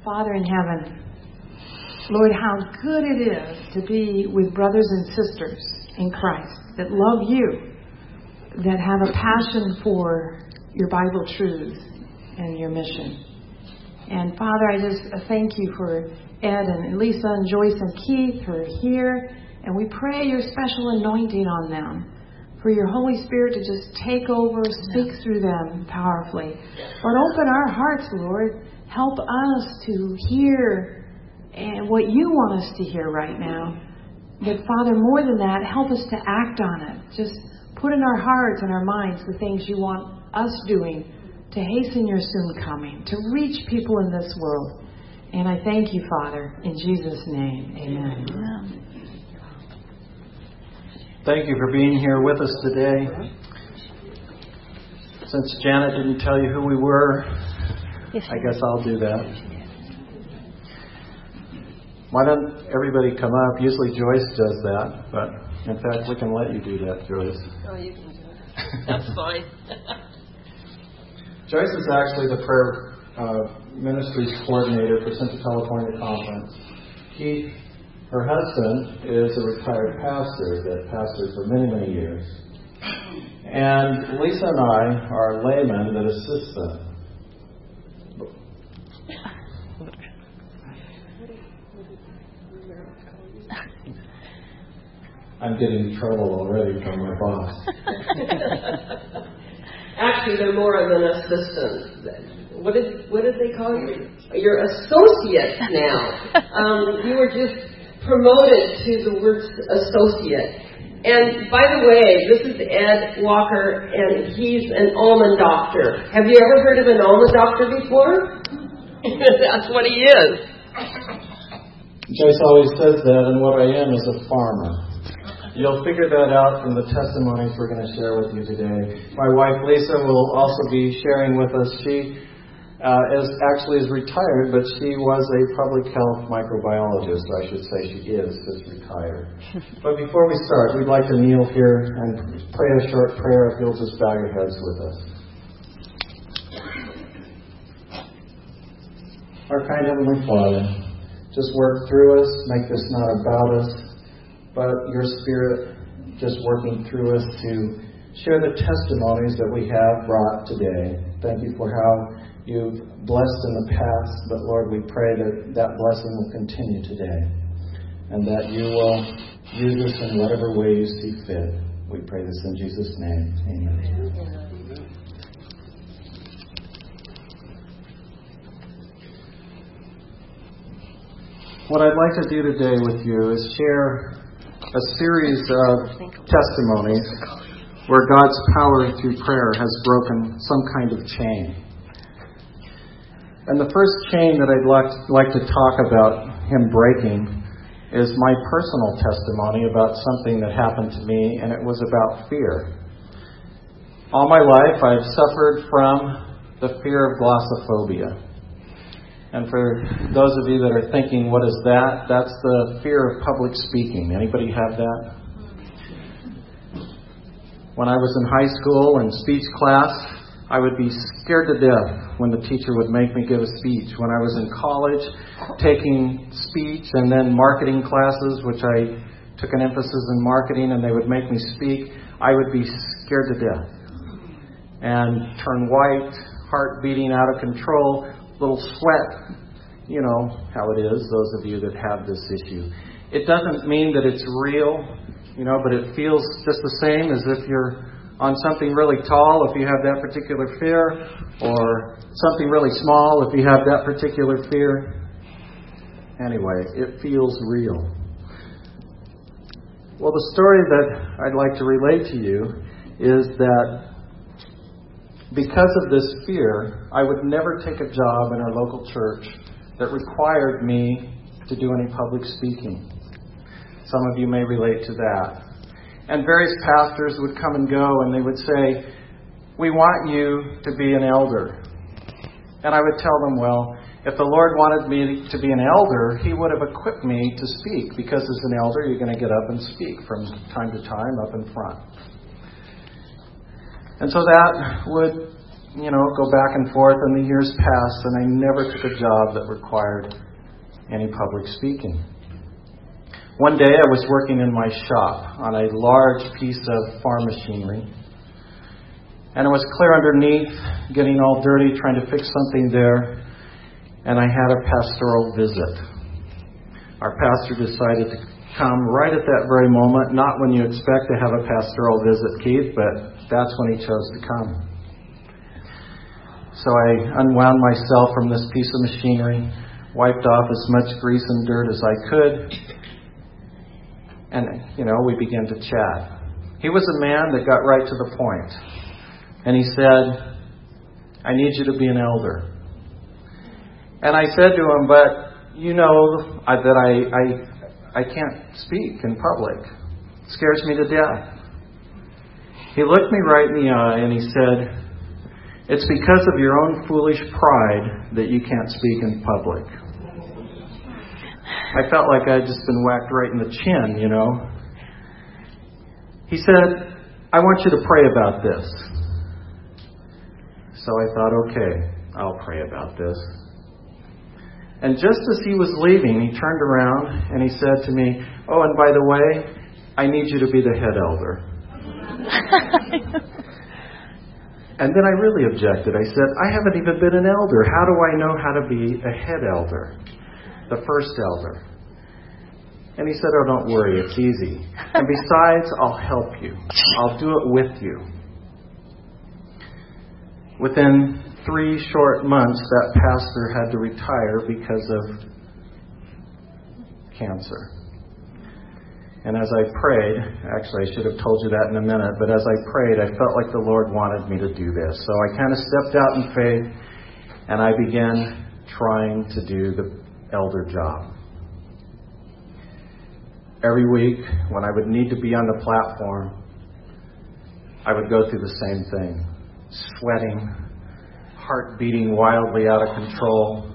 Father in heaven, Lord, how good it is to be with brothers and sisters in Christ that love you, that have a passion for your Bible truths and your mission. And Father, I just thank you for Ed and Lisa and Joyce and Keith who are here. And we pray your special anointing on them, for your Holy Spirit to just take over, speak through them powerfully. Lord, open our hearts, Lord. Help us to hear what you want us to hear right now. But Father, more than that, help us to act on it. Just put in our hearts and our minds the things you want us doing to hasten your soon coming, to reach people in this world. And I thank you, Father, in Jesus' name. Amen. Amen. Thank you for being here with us today. Since Janet didn't tell you who we were, I guess I'll do that. Why don't everybody come up? Usually Joyce does that, but in fact we can let you do that, Joyce. Oh, you can do it. That's fine. Joyce is actually the prayer ministries coordinator for Central California Conference. Keith, her husband, is a retired pastor that pastored for many, many years. And Lisa and I are laymen that assist them. I'm getting in trouble already from my boss. Actually, they're more of an assistant. What did they call you? You're associate now. You were just promoted to the word associate. And by the way, this is Ed Walker, and he's an almond doctor. Have you ever heard of an almond doctor before? That's what he is. Joyce always says that, and what I am is a farmer. You'll figure that out from the testimonies we're going to share with you today. My wife Lisa will also be sharing with us. She is retired, but she was a public health microbiologist. I should say she is just retired. But before we start, we'd like to kneel here and pray a short prayer if you'll just bow your heads with us. Our kind Heavenly Father, just work through us, make this not about us, but your Spirit just working through us to share the testimonies that we have brought today. Thank you for how you've blessed in the past, but Lord, we pray that that blessing will continue today and that you will use us in whatever way you see fit. We pray this in Jesus' name. Amen. What I'd like to do today with you is share a series of testimonies where God's power through prayer has broken some kind of chain. And the first chain that I'd like to talk about him breaking is my personal testimony about something that happened to me, and it was about fear. All my life I've suffered from the fear of glossophobia. And for those of you that are thinking, what is that? That's the fear of public speaking. Anybody have that? When I was in high school in speech class, I would be scared to death when the teacher would make me give a speech. When I was in college, taking speech and then marketing classes, which I took an emphasis in marketing, and they would make me speak, I would be scared to death and turn white, heart beating out of control, little sweat. You know how it is, those of you that have this issue. It doesn't mean that it's real, but it feels just the same as if you're on something really tall if you have that particular fear, or something really small if you have that particular fear. Anyway, it feels real. Well, the story that I'd like to relate to you is that because of this fear, I would never take a job in our local church that required me to do any public speaking. Some of you may relate to that. And various pastors would come and go, and they would say, "We want you to be an elder." And I would tell them, well, if the Lord wanted me to be an elder, He would have equipped me to speak, because as an elder, you're going to get up and speak from time to time up in front. And so that would go back and forth, and the years passed, and I never took a job that required any public speaking. One day I was working in my shop on a large piece of farm machinery, and it was clear underneath, getting all dirty, trying to fix something there, and I had a pastoral visit. Our pastor decided to come right at that very moment, not when you expect to have a pastoral visit, Keith, but that's when he chose to come. So I unwound myself from this piece of machinery, wiped off as much grease and dirt as I could, and, we began to chat. He was a man that got right to the point. And he said, I need you to be an elder. And I said to him, but that I can't speak in public. It scares me to death. He looked me right in the eye and he said, it's because of your own foolish pride that you can't speak in public. I felt like I'd just been whacked right in the chin, He said, I want you to pray about this. So I thought, okay, I'll pray about this. And just as he was leaving, he turned around and he said to me, oh, and by the way, I need you to be the head elder. And then I really objected. I said, I haven't even been an elder. How do I know how to be a head elder? The first elder. And he said, oh, don't worry, it's easy. And besides, I'll help you. I'll do it with you. Within 3 short months, that pastor had to retire because of cancer. And as I prayed, actually I should have told you that in a minute, but as I prayed, I felt like the Lord wanted me to do this. So I kind of stepped out in faith, and I began trying to do the elder job. Every week, when I would need to be on the platform, I would go through the same thing. Sweating, heart beating wildly out of control.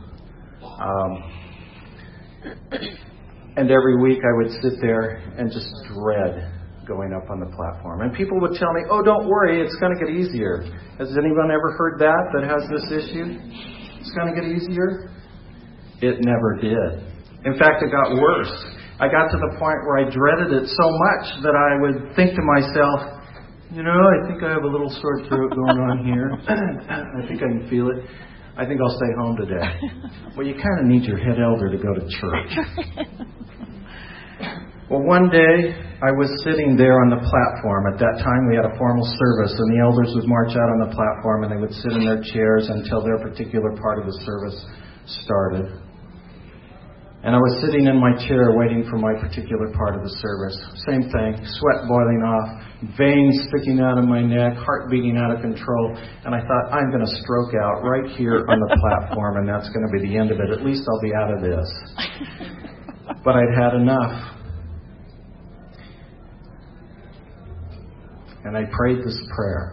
And every week I would sit there and just dread going up on the platform. And people would tell me, oh, don't worry, it's going to get easier. Has anyone ever heard that has this issue? It's going to get easier? It never did. In fact, it got worse. I got to the point where I dreaded it so much that I would think to myself, I think I have a little sore throat going on here. I think I can feel it. I think I'll stay home today. Well, you kind of need your head elder to go to church. Well, one day I was sitting there on the platform. At that time we had a formal service, and the elders would march out on the platform and they would sit in their chairs until their particular part of the service started. And I was sitting in my chair waiting for my particular part of the service. Same thing, sweat boiling off, veins sticking out of my neck, heart beating out of control. And I thought, I'm going to stroke out right here on the platform, and that's going to be the end of it. At least I'll be out of this. But I'd had enough. And I prayed this prayer.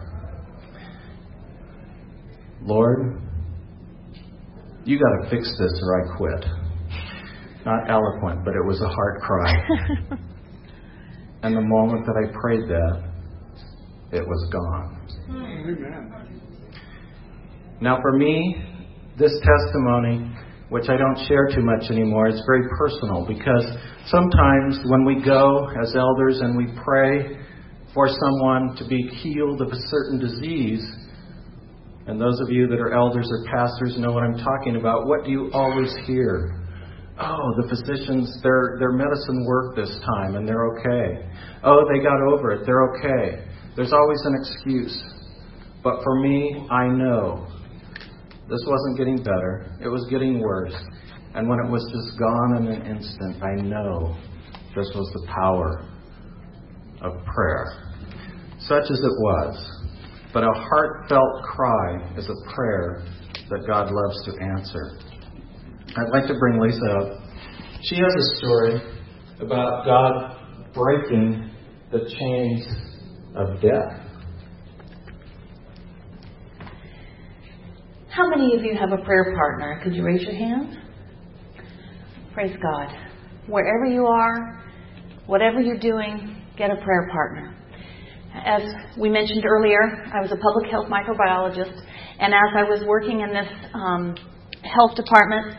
Lord, you got to fix this or I quit. Not eloquent, but it was a heart cry. And the moment that I prayed that, it was gone. Amen. Now for me, this testimony, which I don't share too much anymore, is very personal, because sometimes when we go as elders and we pray for someone to be healed of a certain disease, and those of you that are elders or pastors know what I'm talking about, what do you always hear? Oh, the physicians, their medicine worked this time and they're okay. Oh, they got over it. They're okay. There's always an excuse. But for me, I know this wasn't getting better. It was getting worse. And when it was just gone in an instant, I know this was the power of prayer. Such as it was. But a heartfelt cry is a prayer that God loves to answer. I'd like to bring Lisa up. She has a story about God breaking the chains of death. How many of you have a prayer partner? Could you raise your hand? Praise God. Wherever you are, whatever you're doing, get a prayer partner. As we mentioned earlier, I was a public health microbiologist, And as I was working in this health department,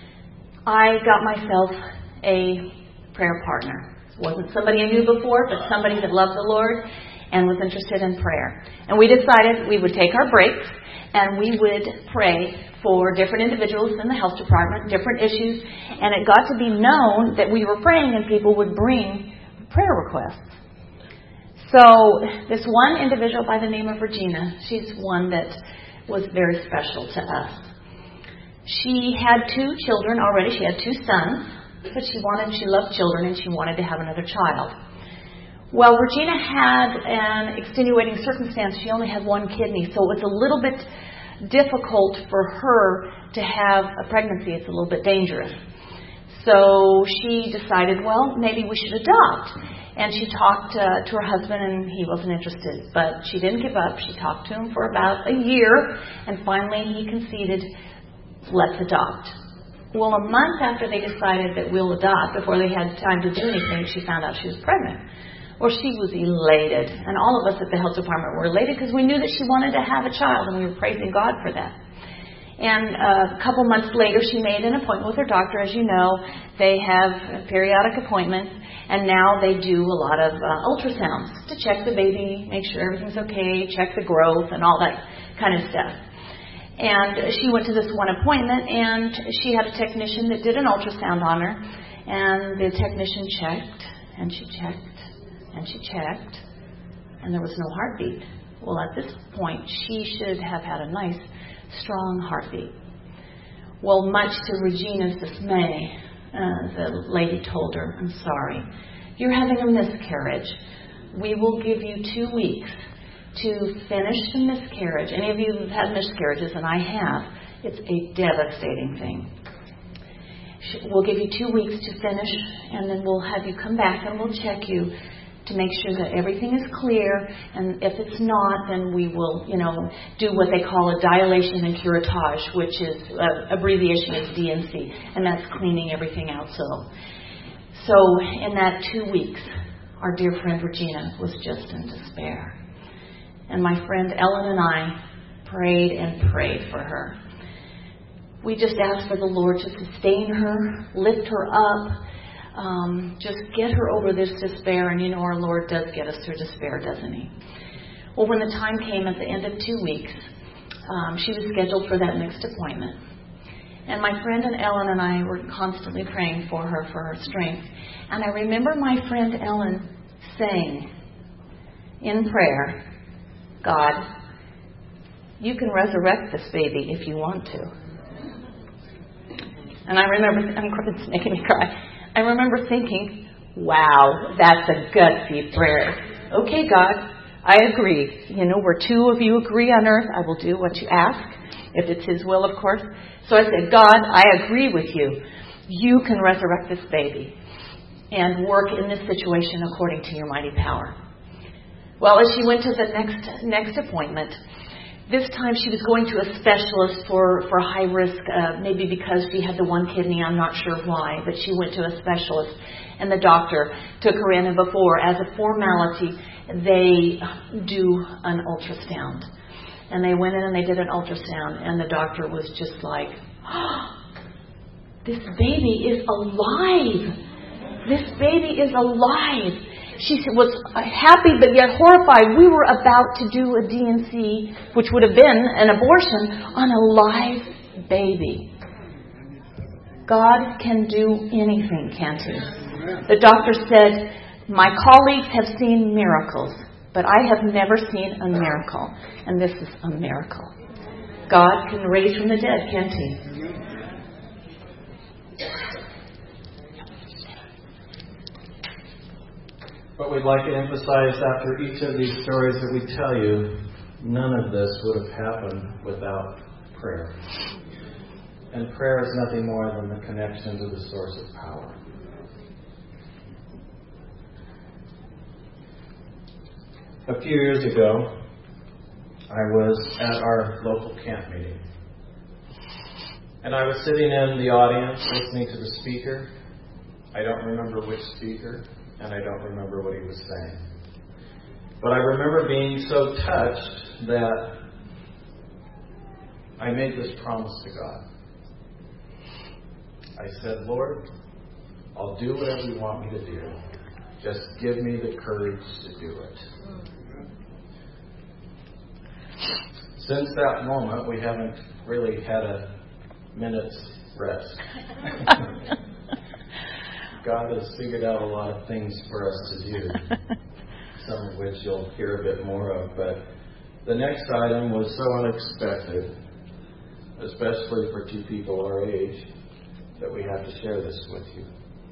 I got myself a prayer partner. It wasn't somebody I knew before, but somebody that loved the Lord and was interested in prayer. And we decided we would take our breaks and we would pray for different individuals in the health department, different issues. And it got to be known that we were praying and people would bring prayer requests. So this one individual by the name of Regina, she's one that was very special to us. She had 2 children already. She had 2 sons, but she loved children and she wanted to have another child. Well, Regina had an extenuating circumstance. She only had 1 kidney, so it was a little bit difficult for her to have a pregnancy. It's a little bit dangerous. So she decided, well, maybe we should adopt. And she talked to her husband, and he wasn't interested. But she didn't give up. She talked to him for about a year, and finally he conceded, let's adopt. Well, a month after they decided that we'll adopt, before they had time to do anything, she found out she was pregnant. Well, she was elated. And all of us at the health department were elated because we knew that she wanted to have a child, and we were praising God for that. And a couple months later, she made an appointment with her doctor. As you know, they have periodic appointments, and now they do a lot of ultrasounds to check the baby, make sure everything's okay, check the growth, and all that kind of stuff. And she went to this one appointment, and she had a technician that did an ultrasound on her, and the technician checked, and she checked, and she checked, and there was no heartbeat. Well, at this point, she should have had a nice, strong heartbeat. Well, much to Regina's dismay, the lady told her, I'm sorry, you're having a miscarriage. We will give you 2 weeks to finish the miscarriage. Any of you who've had miscarriages, and I have, it's a devastating thing. We'll give you 2 weeks to finish, and then we'll have you come back and we'll check you to make sure that everything is clear, and if it's not, then we will, do what they call a dilation and curettage, which is abbreviation is D&C, and that's cleaning everything out. So in that 2 weeks, our dear friend Regina was just in despair, and my friend Ellen and I prayed and prayed for her. We just asked for the Lord to sustain her, lift her up. Just get her over this despair, and our Lord does get us through despair, doesn't He? Well, when the time came at the end of 2 weeks, she was scheduled for that next appointment. And my friend and Ellen and I were constantly praying for her strength. And I remember my friend Ellen saying in prayer, God, you can resurrect this baby if you want to. And I remember, it's making me cry. I remember thinking, wow, that's a gutsy prayer. Okay, God, I agree. Where 2 of you agree on earth, I will do what you ask, if it's His will, of course. So I said, God, I agree with you. You can resurrect this baby and work in this situation according to your mighty power. Well, as she went to the next appointment, this time she was going to a specialist for high risk, maybe because she had the 1 kidney, I'm not sure why, but she went to a specialist, and the doctor took her in, and before, as a formality, they do an ultrasound. And they went in and they did an ultrasound, and the doctor was just like, this baby is alive! This baby is alive! She was happy but yet horrified. We were about to do a D&C, which would have been an abortion, on a live baby. God can do anything, can't He? The doctor said, my colleagues have seen miracles, but I have never seen a miracle. And this is a miracle. God can raise from the dead, can't He? But we'd like to emphasize after each of these stories that we tell you, none of this would have happened without prayer. And prayer is nothing more than the connection to the source of power. A few years ago, I was at our local camp meeting. And I was sitting in the audience listening to the speaker. I don't remember which speaker. And I don't remember what he was saying. But I remember being so touched that I made this promise to God. I said, Lord, I'll do whatever you want me to do. Just give me the courage to do it. Since that moment, we haven't really had a minute's rest. God has figured out a lot of things for us to do, some of which you'll hear a bit more of. But the next item was so unexpected, especially for two people our age, that we have to share this with you.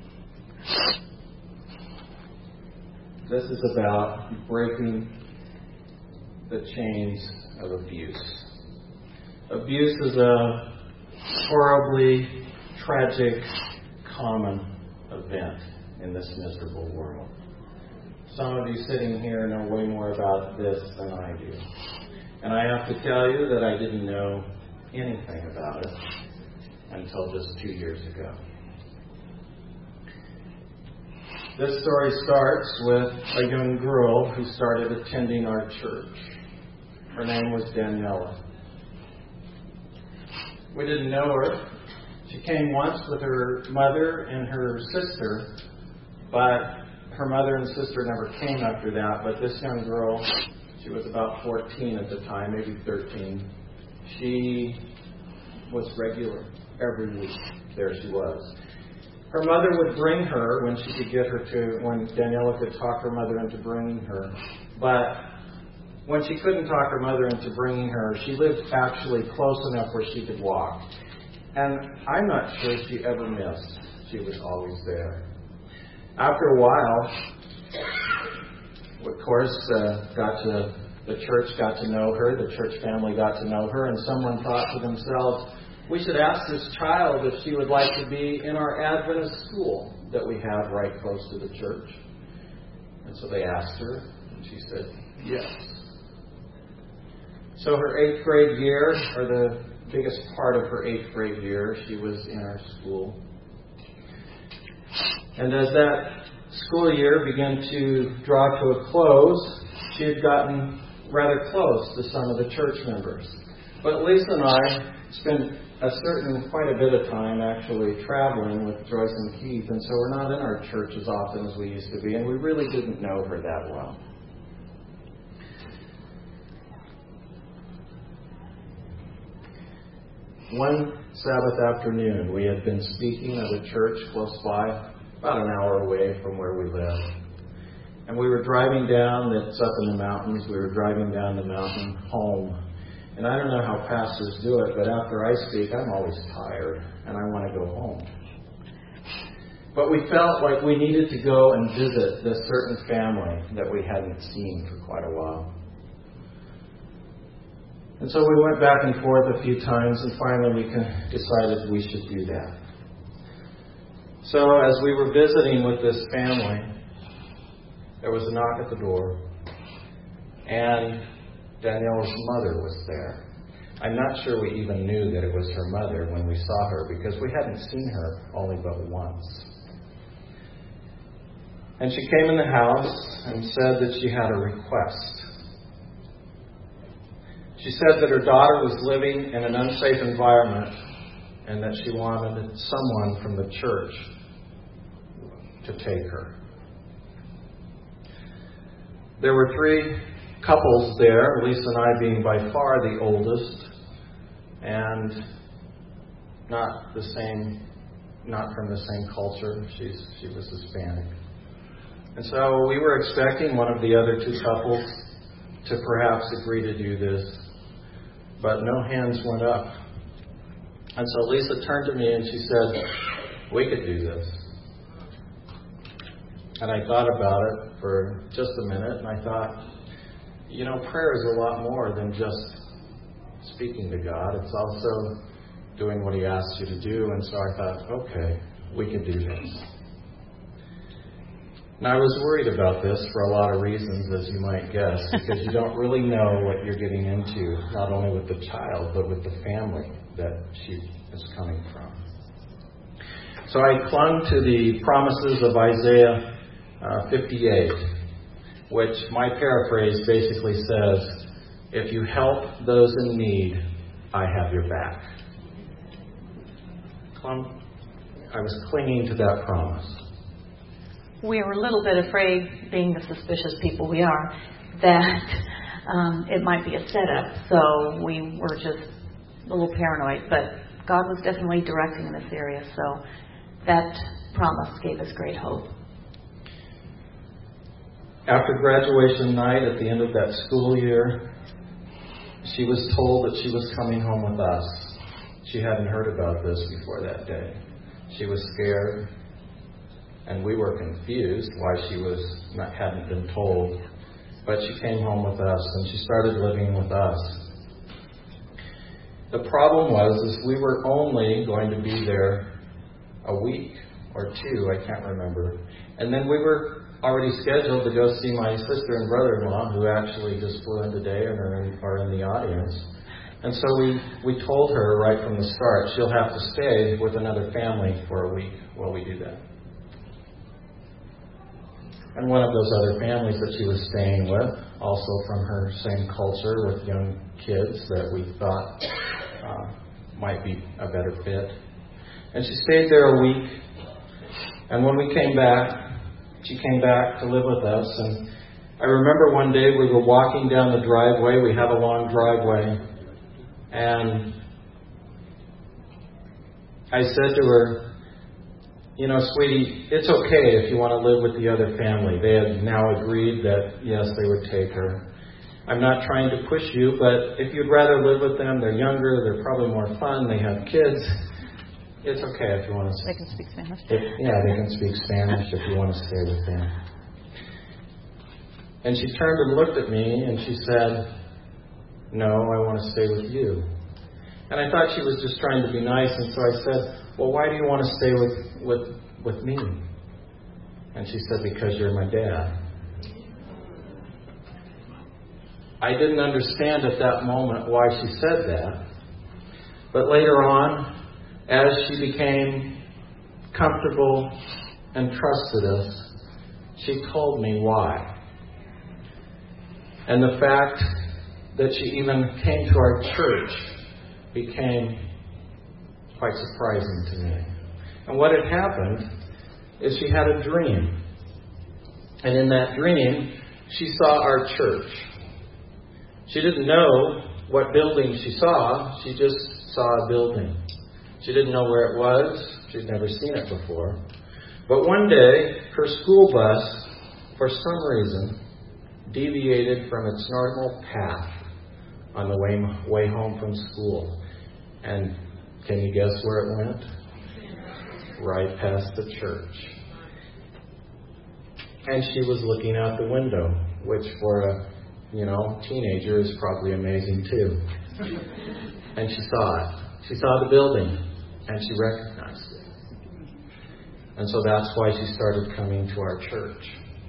This is about breaking the chains of abuse. Abuse is a horribly tragic, common event in this miserable world. Some of you sitting here know way more about this than I do. And I have to tell you that I didn't know anything about it until just 2 years ago. This story starts with a young girl who started attending our church. Her name was Daniela. We didn't know her. She came once with her mother and her sister, but her mother and sister never came after that. But this young girl, she was about 14 at the time, maybe 13. She was regular every week. There she was. Her mother would bring her when she could get her to, when Daniela could talk her mother into bringing her. But when she couldn't talk her mother into bringing her, she lived actually close enough where she could walk. And I'm not sure she ever missed. She was always there. After a while, of course, the church got to know her, the church family got to know her, and someone thought to themselves, we should ask this child if she would like to be in our Adventist school that we have right close to the church. And so they asked her, and she said, yes. So her 8th grade year, or the biggest part of her 8th grade year, she was in our school. And as that school year began to draw to a close, she had gotten rather close to some of the church members. But Lisa and I spent quite a bit of time actually traveling with Joyce and Keith, and so we're not in our church as often as we used to be, and we really didn't know her that well. One Sabbath afternoon, we had been speaking at a church close by, about an hour away from where we live. And we were driving down, it's up in the mountains, we were driving down the mountain home. And I don't know how pastors do it, but after I speak, I'm always tired, and I want to go home. But we felt like we needed to go and visit this certain family that we hadn't seen for quite a while. And so we went back and forth a few times, and finally we decided we should do that. So as we were visiting with this family, there was a knock at the door, and Daniela's mother was there. I'm not sure we even knew that it was her mother when we saw her, because we hadn't seen her only but once. And she came in the house and said that she had a request. She said that her daughter was living in an unsafe environment and that she wanted someone from the church to take her. There were 3 couples there, Lisa and I being by far the oldest, and not from the same culture. She was Hispanic. And so we were expecting one of the other 2 couples to perhaps agree to do this, but no hands went up. And so Lisa turned to me and she said, we could do this. And I thought about it for just a minute, and I thought, prayer is a lot more than just speaking to God. It's also doing what He asks you to do. And so I thought, okay, we can do this. Now, I was worried about this for a lot of reasons, as you might guess, because you don't really know what you're getting into, not only with the child, but with the family that she is coming from. So I clung to the promises of Isaiah 58, which my paraphrase basically says, if you help those in need, I have your back. I was clinging to that promise. We were a little bit afraid, being the suspicious people we are, that it might be a setup. So we were just a little paranoid. But God was definitely directing in this area. So that promise gave us great hope. After graduation night, at the end of that school year, she was told that she was coming home with us. She hadn't heard about this before that day. She was scared, and we were confused why she hadn't been told. But she came home with us, and she started living with us. The problem was we were only going to be there a week or two, I can't remember. And then we were already scheduled to go see my sister and brother-in-law, who actually just flew in today and are in the audience. And so we told her right from the start, she'll have to stay with another family for a week while we do that. And one of those other families that she was staying with, also from her same culture with young kids that we thought might be a better fit. And she stayed there a week. And when we came back, she came back to live with us. And I remember one day we were walking down the driveway. We have a long driveway. And I said to her, sweetie, it's okay if you want to live with the other family. They had now agreed that, yes, they would take her. I'm not trying to push you, but if you'd rather live with them, they're younger, they're probably more fun, they have kids. It's okay if you want to. They can speak Spanish. They can speak Spanish if you want to stay with them. And she turned and looked at me and she said, no, I want to stay with you. And I thought she was just trying to be nice, and so I said, well, why do you want to stay with me? And she said, because you're my dad. I didn't understand at that moment why she said that. But later on, as she became comfortable and trusted us, she told me why. And the fact that she even came to our church became quite surprising to me. And what had happened is she had a dream. And in that dream, she saw our church. She didn't know what building she saw. She just saw a building. She didn't know where it was. She'd never seen it before. But one day, her school bus, for some reason, deviated from its normal path on the way home from school. And can you guess where it went? Right past the church. And she was looking out the window, which for a teenager is probably amazing too. And she saw it. She saw the building, and she recognized it. And so that's why she started coming to our church.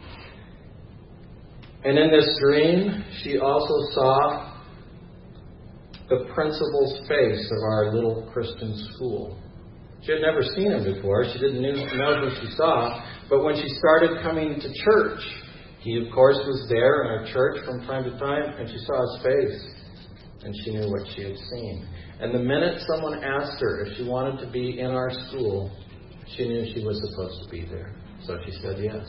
And in this dream, she also saw the principal's face of our little Christian school. She had never seen him before. She didn't know who she saw. But when she started coming to church, he, of course, was there in our church from time to time, and she saw his face, and she knew what she had seen. And the minute someone asked her if she wanted to be in our school, she knew she was supposed to be there. So she said yes.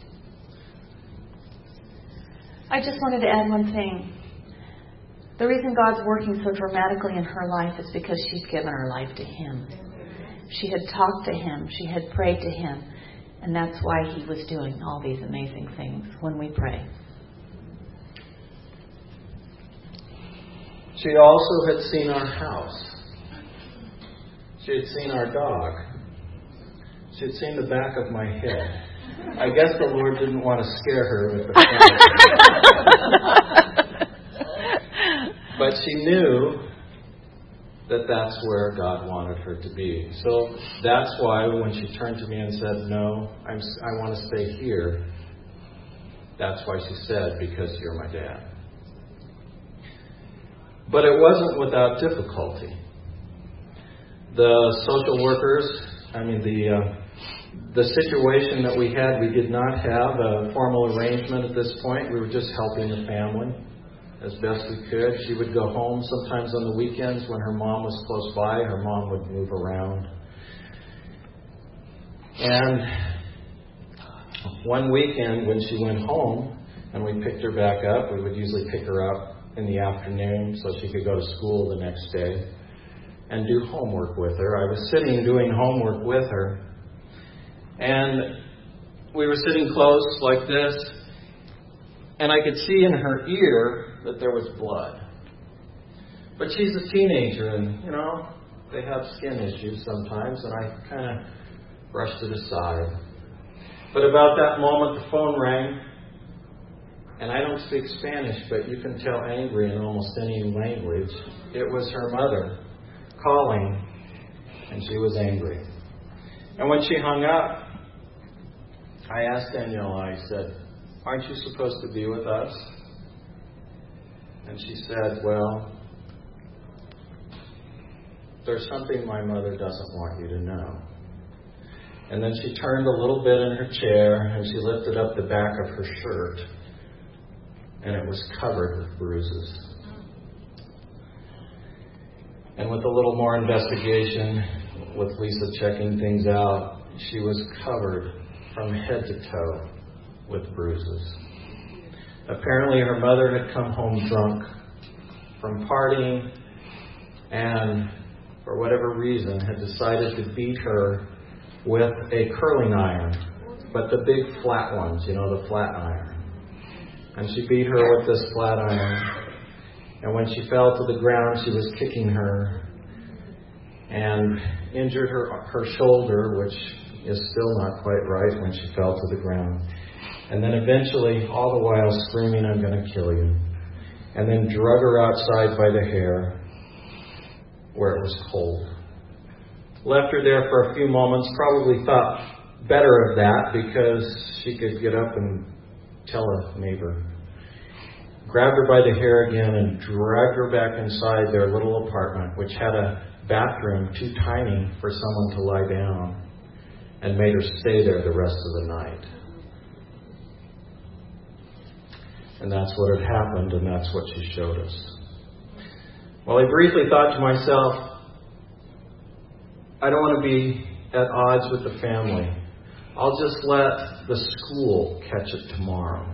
I just wanted to add one thing. The reason God's working so dramatically in her life is because she's given her life to Him. She had talked to Him. She had prayed to Him. And that's why He was doing all these amazing things when we pray. She also had seen our house. She had seen our dog. She had seen the back of my head. I guess the Lord didn't want to scare her with the camera. But she knew that that's where God wanted her to be. So that's why when she turned to me and said, no, I want to stay here, that's why she said, because you're my dad. But it wasn't without difficulty. The social workers, the situation that we had, we did not have a formal arrangement at this point. We were just helping the family as best we could. She would go home sometimes on the weekends when her mom was close by. Her mom would move around. And one weekend when she went home and we picked her back up, we would usually pick her up in the afternoon so she could go to school the next day and do homework with her. I was sitting doing homework with her, and we were sitting close like this, and I could see in her ear that there was blood. But she's a teenager, and, they have skin issues sometimes, and I kind of brushed it aside. But about that moment, the phone rang, and I don't speak Spanish, but you can tell angry in almost any language. It was her mother calling, and she was angry. And when she hung up, I asked Daniela, I said, "Aren't you supposed to be with us?" And she said, "Well, there's something my mother doesn't want you to know." And then she turned a little bit in her chair, and she lifted up the back of her shirt, and it was covered with bruises. And with a little more investigation, with Lisa checking things out, she was covered from head to toe with bruises. Apparently her mother had come home drunk from partying and, for whatever reason, had decided to beat her with a curling iron, but the big flat ones, the flat iron. And she beat her with this flat iron. And when she fell to the ground, she was kicking her and injured her shoulder, which is still not quite right when she fell to the ground. And then eventually, all the while screaming, "I'm going to kill you." And then drug her outside by the hair where it was cold. Left her there for a few moments, probably thought better of that because she could get up and tell a neighbor. Grabbed her by the hair again and dragged her back inside their little apartment, which had a bathroom too tiny for someone to lie down, and made her stay there the rest of the night. And that's what had happened, and that's what she showed us. Well, I briefly thought to myself, I don't want to be at odds with the family. I'll just let the school catch it tomorrow.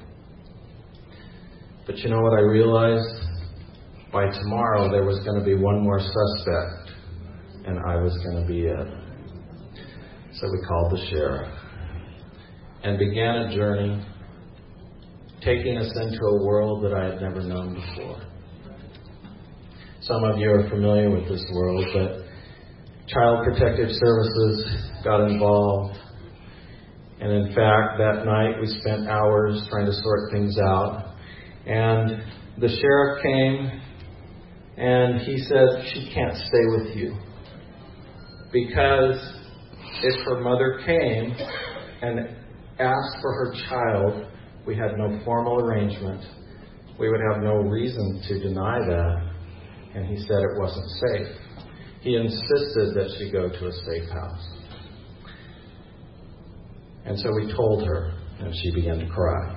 But you know what I realized? By tomorrow there was going to be one more suspect, and I was going to be it. So we called the sheriff and began a journey taking us into a world that I had never known before. Some of you are familiar with this world, but Child Protective Services got involved. And in fact, that night we spent hours trying to sort things out. And the sheriff came and he said, "She can't stay with you. Because if her mother came and asked for her child, we had no formal arrangement. We would have no reason to deny that." And he said it wasn't safe. He insisted that she go to a safe house. And so we told her, and she began to cry.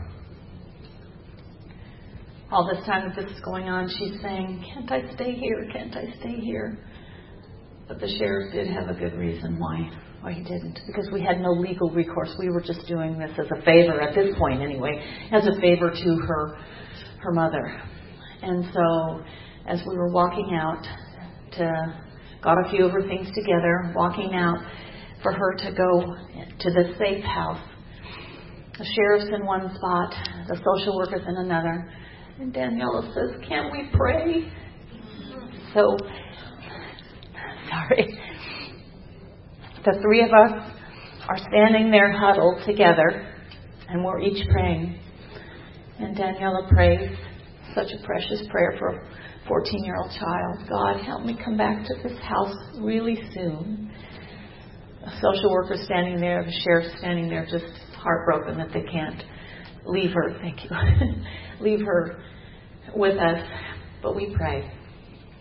All this time that this is going on, she's saying, "Can't I stay here? Can't I stay here?" But the sheriff did have a good reason why he didn't. Because we had no legal recourse. We were just doing this as a favor, at this point anyway, as a favor to her mother. And so as we were walking out, got a few of her things together, walking out for her to go to the safe house. The sheriff's in one spot, the social worker's in another. And Daniela says, "Can't we pray?" So, sorry. The three of us are standing there huddled together, and we're each praying. And Daniela prays such a precious prayer for a 14-year-old child. "God, help me come back to this house really soon." A social worker standing there, the sheriff standing there, just heartbroken that they can't leave her. Thank you. Leave her with us, but we pray.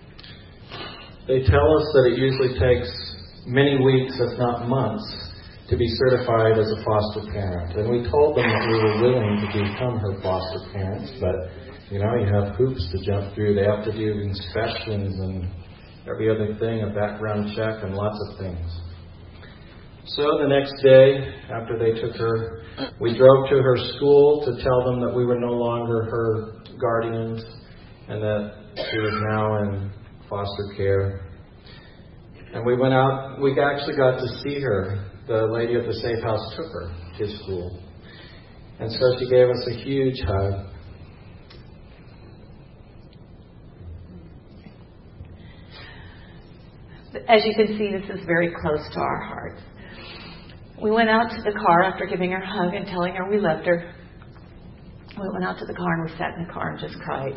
They tell us that it usually takes many weeks, if not months, to be certified as a foster parent. And we told them that we were willing to become her foster parents, but, you have hoops to jump through. They have to do inspections and every other thing, a background check and lots of things. So the next day, after they took her, we drove to her school to tell them that we were no longer her guardians and that she was now in foster care. And we went out, we actually got to see her. The lady at the Safe House took her to school. And so she gave us a huge hug. As you can see, this is very close to our hearts. We went out to the car after giving her a hug and telling her we loved her. We went out to the car and we sat in the car and just cried.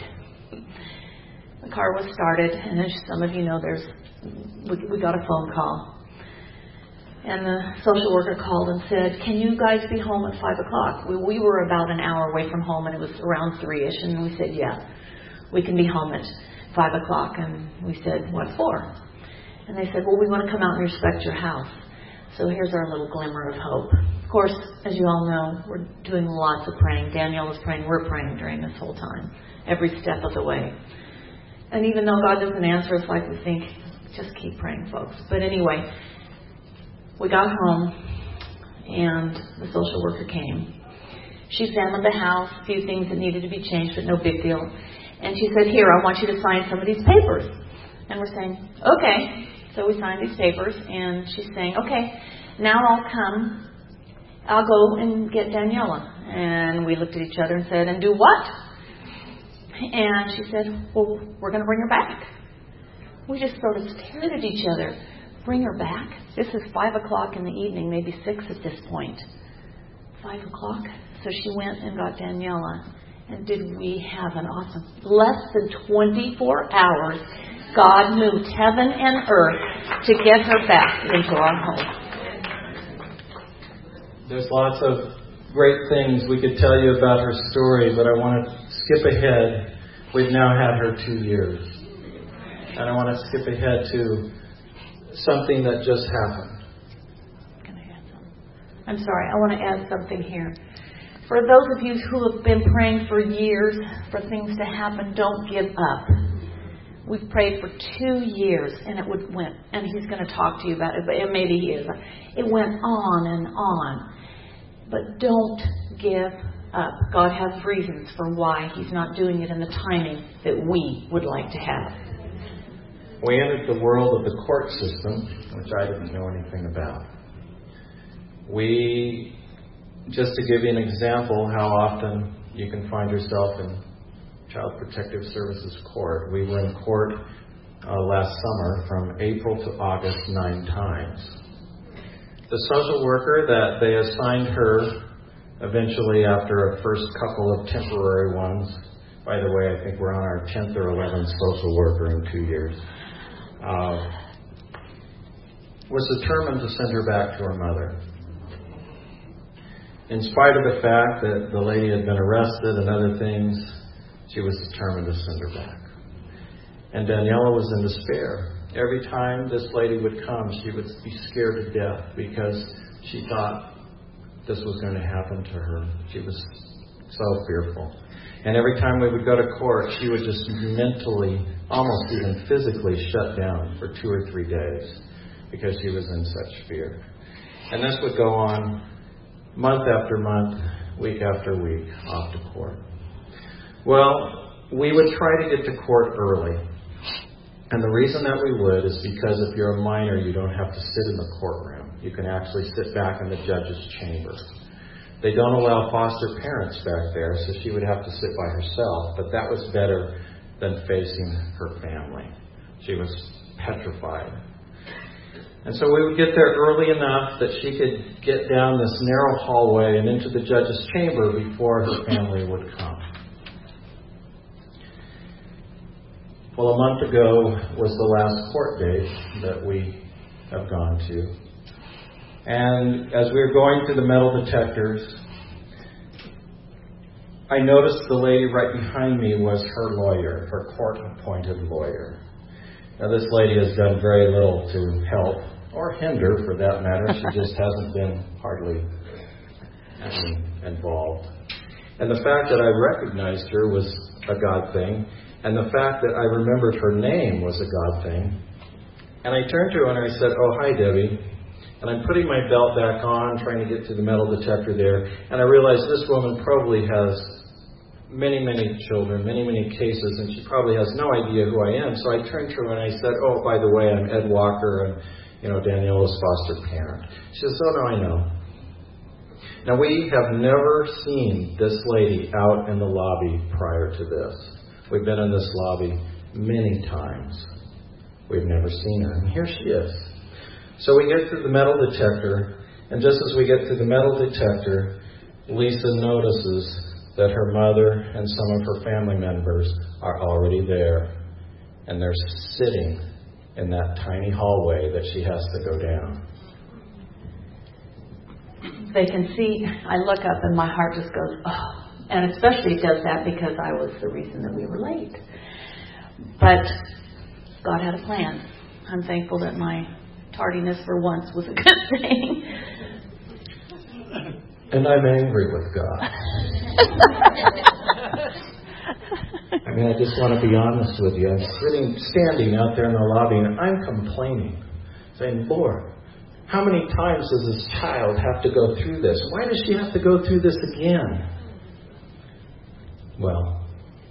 The car was started, and as some of you know, we got a phone call. And the social worker called and said, "Can you guys be home at 5 o'clock? We were about an hour away from home, and it was around 3-ish, and we said, yeah, we can be home at 5 o'clock. And we said, what for? And they said, well, we want to come out and inspect your house. So here's our little glimmer of hope. Of course, as you all know, we're doing lots of praying. Danielle was praying. We're praying during this whole time, every step of the way. And even though God doesn't answer us like we think, just keep praying, folks. But anyway, we got home, and the social worker came. She examined the house, a few things that needed to be changed, but no big deal. And she said, here, I want you to sign some of these papers. And we're saying, okay. So we signed these papers, and she's saying, okay, now I'll go and get Daniela. And we looked at each other and said, and do what? And she said, well, we're going to bring her back. We just sort of stared at each other. Bring her back? This is 5 o'clock in the evening, maybe 6 at this point. 5 o'clock? So she went and got Daniela. And did we have an awesome... Less than 24 hours, God moved heaven and earth to get her back into our home. There's lots of great things we could tell you about her story, but I want to skip ahead. We've now had her 2 years. And I want to skip ahead to something that just happened. Can I add something? I'm sorry, I want to add something here. For those of you who have been praying for years for things to happen, don't give up. We've prayed for 2 years, and it went, and he's going to talk to you about it, but maybe he is. It went on and on. But don't give up. God has reasons for why he's not doing it in the timing that we would like to have. We entered the world of the court system, which I didn't know anything about. Just to give you an example how often you can find yourself in Child Protective Services court. We were in court last summer from April to August 9 times. The social worker that they assigned her eventually after a first couple of temporary ones, by the way, I think we're on our 10th or 11th social worker in 2 years, was determined to send her back to her mother. In spite of the fact that the lady had been arrested and other things, she was determined to send her back. And Daniela was in despair. Every time this lady would come, she would be scared to death because she thought this was going to happen to her. She was so fearful. And every time we would go to court, she would just mentally, almost even physically shut down for 2 or 3 days because she was in such fear. And this would go on month after month, week after week, off to court. Well, we would try to get to court early. And the reason that we would is because if you're a minor, you don't have to sit in the courtroom. You can actually sit back in the judge's chamber. They don't allow foster parents back there, so she would have to sit by herself. But that was better than facing her family. She was petrified. And so we would get there early enough that she could get down this narrow hallway and into the judge's chamber before her family would come. Well, a month ago was the last court date that we have gone to. And as we were going through the metal detectors, I noticed the lady right behind me was her lawyer, her court-appointed lawyer. Now, this lady has done very little to help or hinder for that matter. She just hasn't been hardly involved. And the fact that I recognized her was a God thing, and the fact that I remembered her name was a God thing. And I turned to her and I said, "Oh, hi, Debbie." And I'm putting my belt back on, trying to get to the metal detector there, and I realized this woman probably has many, many children, many, many cases, and she probably has no idea who I am. So I turned to her and I said, "Oh, by the way, I'm Ed Walker, and Daniela's foster parent." She says, "Oh, no, I know." Now, we have never seen this lady out in the lobby prior to this. We've been in this lobby many times. We've never seen her, and here she is. So we get to the metal detector, and just as we get to the metal detector, Lisa notices that her mother and some of her family members are already there, and they're sitting in that tiny hallway that she has to go down. They can see, I look up and my heart just goes, oh. And especially it does that because I was the reason that we were late. But God had a plan. I'm thankful that my tardiness for once was a good thing. And I'm angry with God. I just want to be honest with you. I'm standing out there in the lobby, and I'm complaining, saying, "Lord, how many times does this child have to go through this? Why does she have to go through this again?" Well.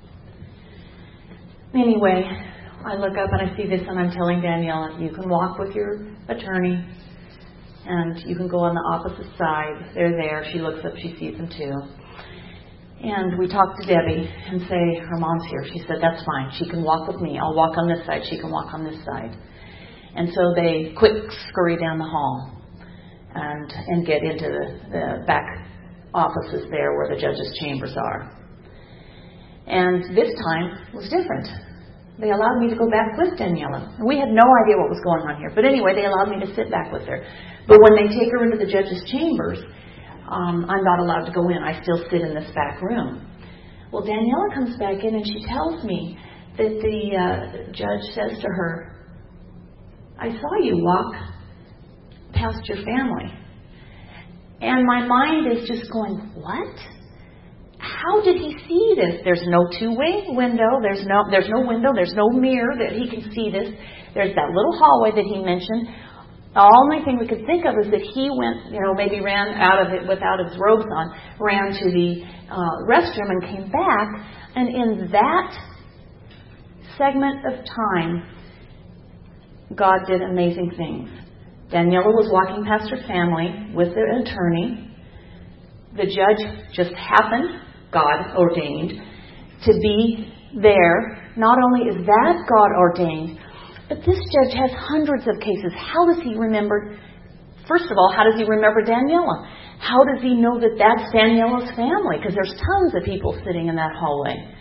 Anyway, I look up and I see this, and I'm telling Daniela, you can walk with your attorney, and you can go on the opposite side. They're there. She looks up. She sees them too. And we talk to Debbie and say, her mom's here. She said, "That's fine. She can walk with me. I'll walk on this side. She can walk on this side." And so they quick scurry down the hall and get into the back offices there where the judge's chambers are. And this time was different. They allowed me to go back with Daniela. And we had no idea what was going on here. But anyway, they allowed me to sit back with her. But when they take her into the judge's chambers, I'm not allowed to go in. I still sit in this back room. Well, Daniela comes back in and she tells me that the judge says to her, "I saw you walk past your family." And my mind is just going, what? How did he see this? There's no two-way window. There's no window. There's no mirror that he can see this. There's that little hallway that he mentioned. The only thing we could think of is that he went, maybe ran out of it without his robes on, ran to the restroom and came back. And in that segment of time, God did amazing things. Daniela was walking past her family with their attorney. The judge just happened, God ordained, to be there. Not only is that God ordained, but this judge has hundreds of cases. How does he remember? First of all, how does he remember Daniela? How does he know that that's Daniela's family? Because there's tons of people sitting in that hallway.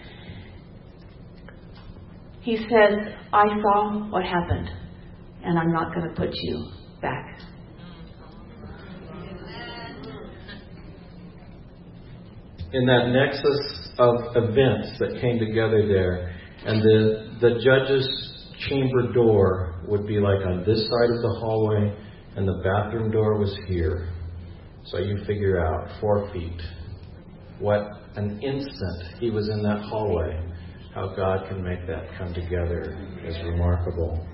He says, "I saw what happened, and I'm not going to put you back." In that nexus of events that came together there, and the judge's chamber door would be like on this side of the hallway, and the bathroom door was here. So you figure out 4 feet. What an instant he was in that hallway. How God can make that come together is remarkable.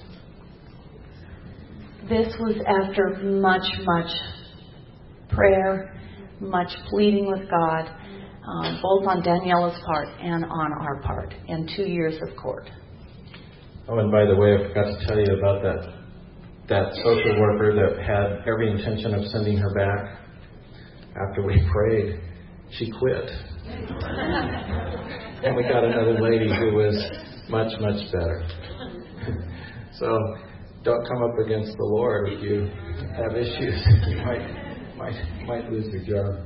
This was after much, much prayer, much pleading with God, both on Daniela's part and on our part, and 2 years of court. Oh, and by the way, I forgot to tell you about that social worker that had every intention of sending her back. After we prayed, she quit. And we got another lady who was much, much better. So don't come up against the Lord if you have issues. You might lose your job.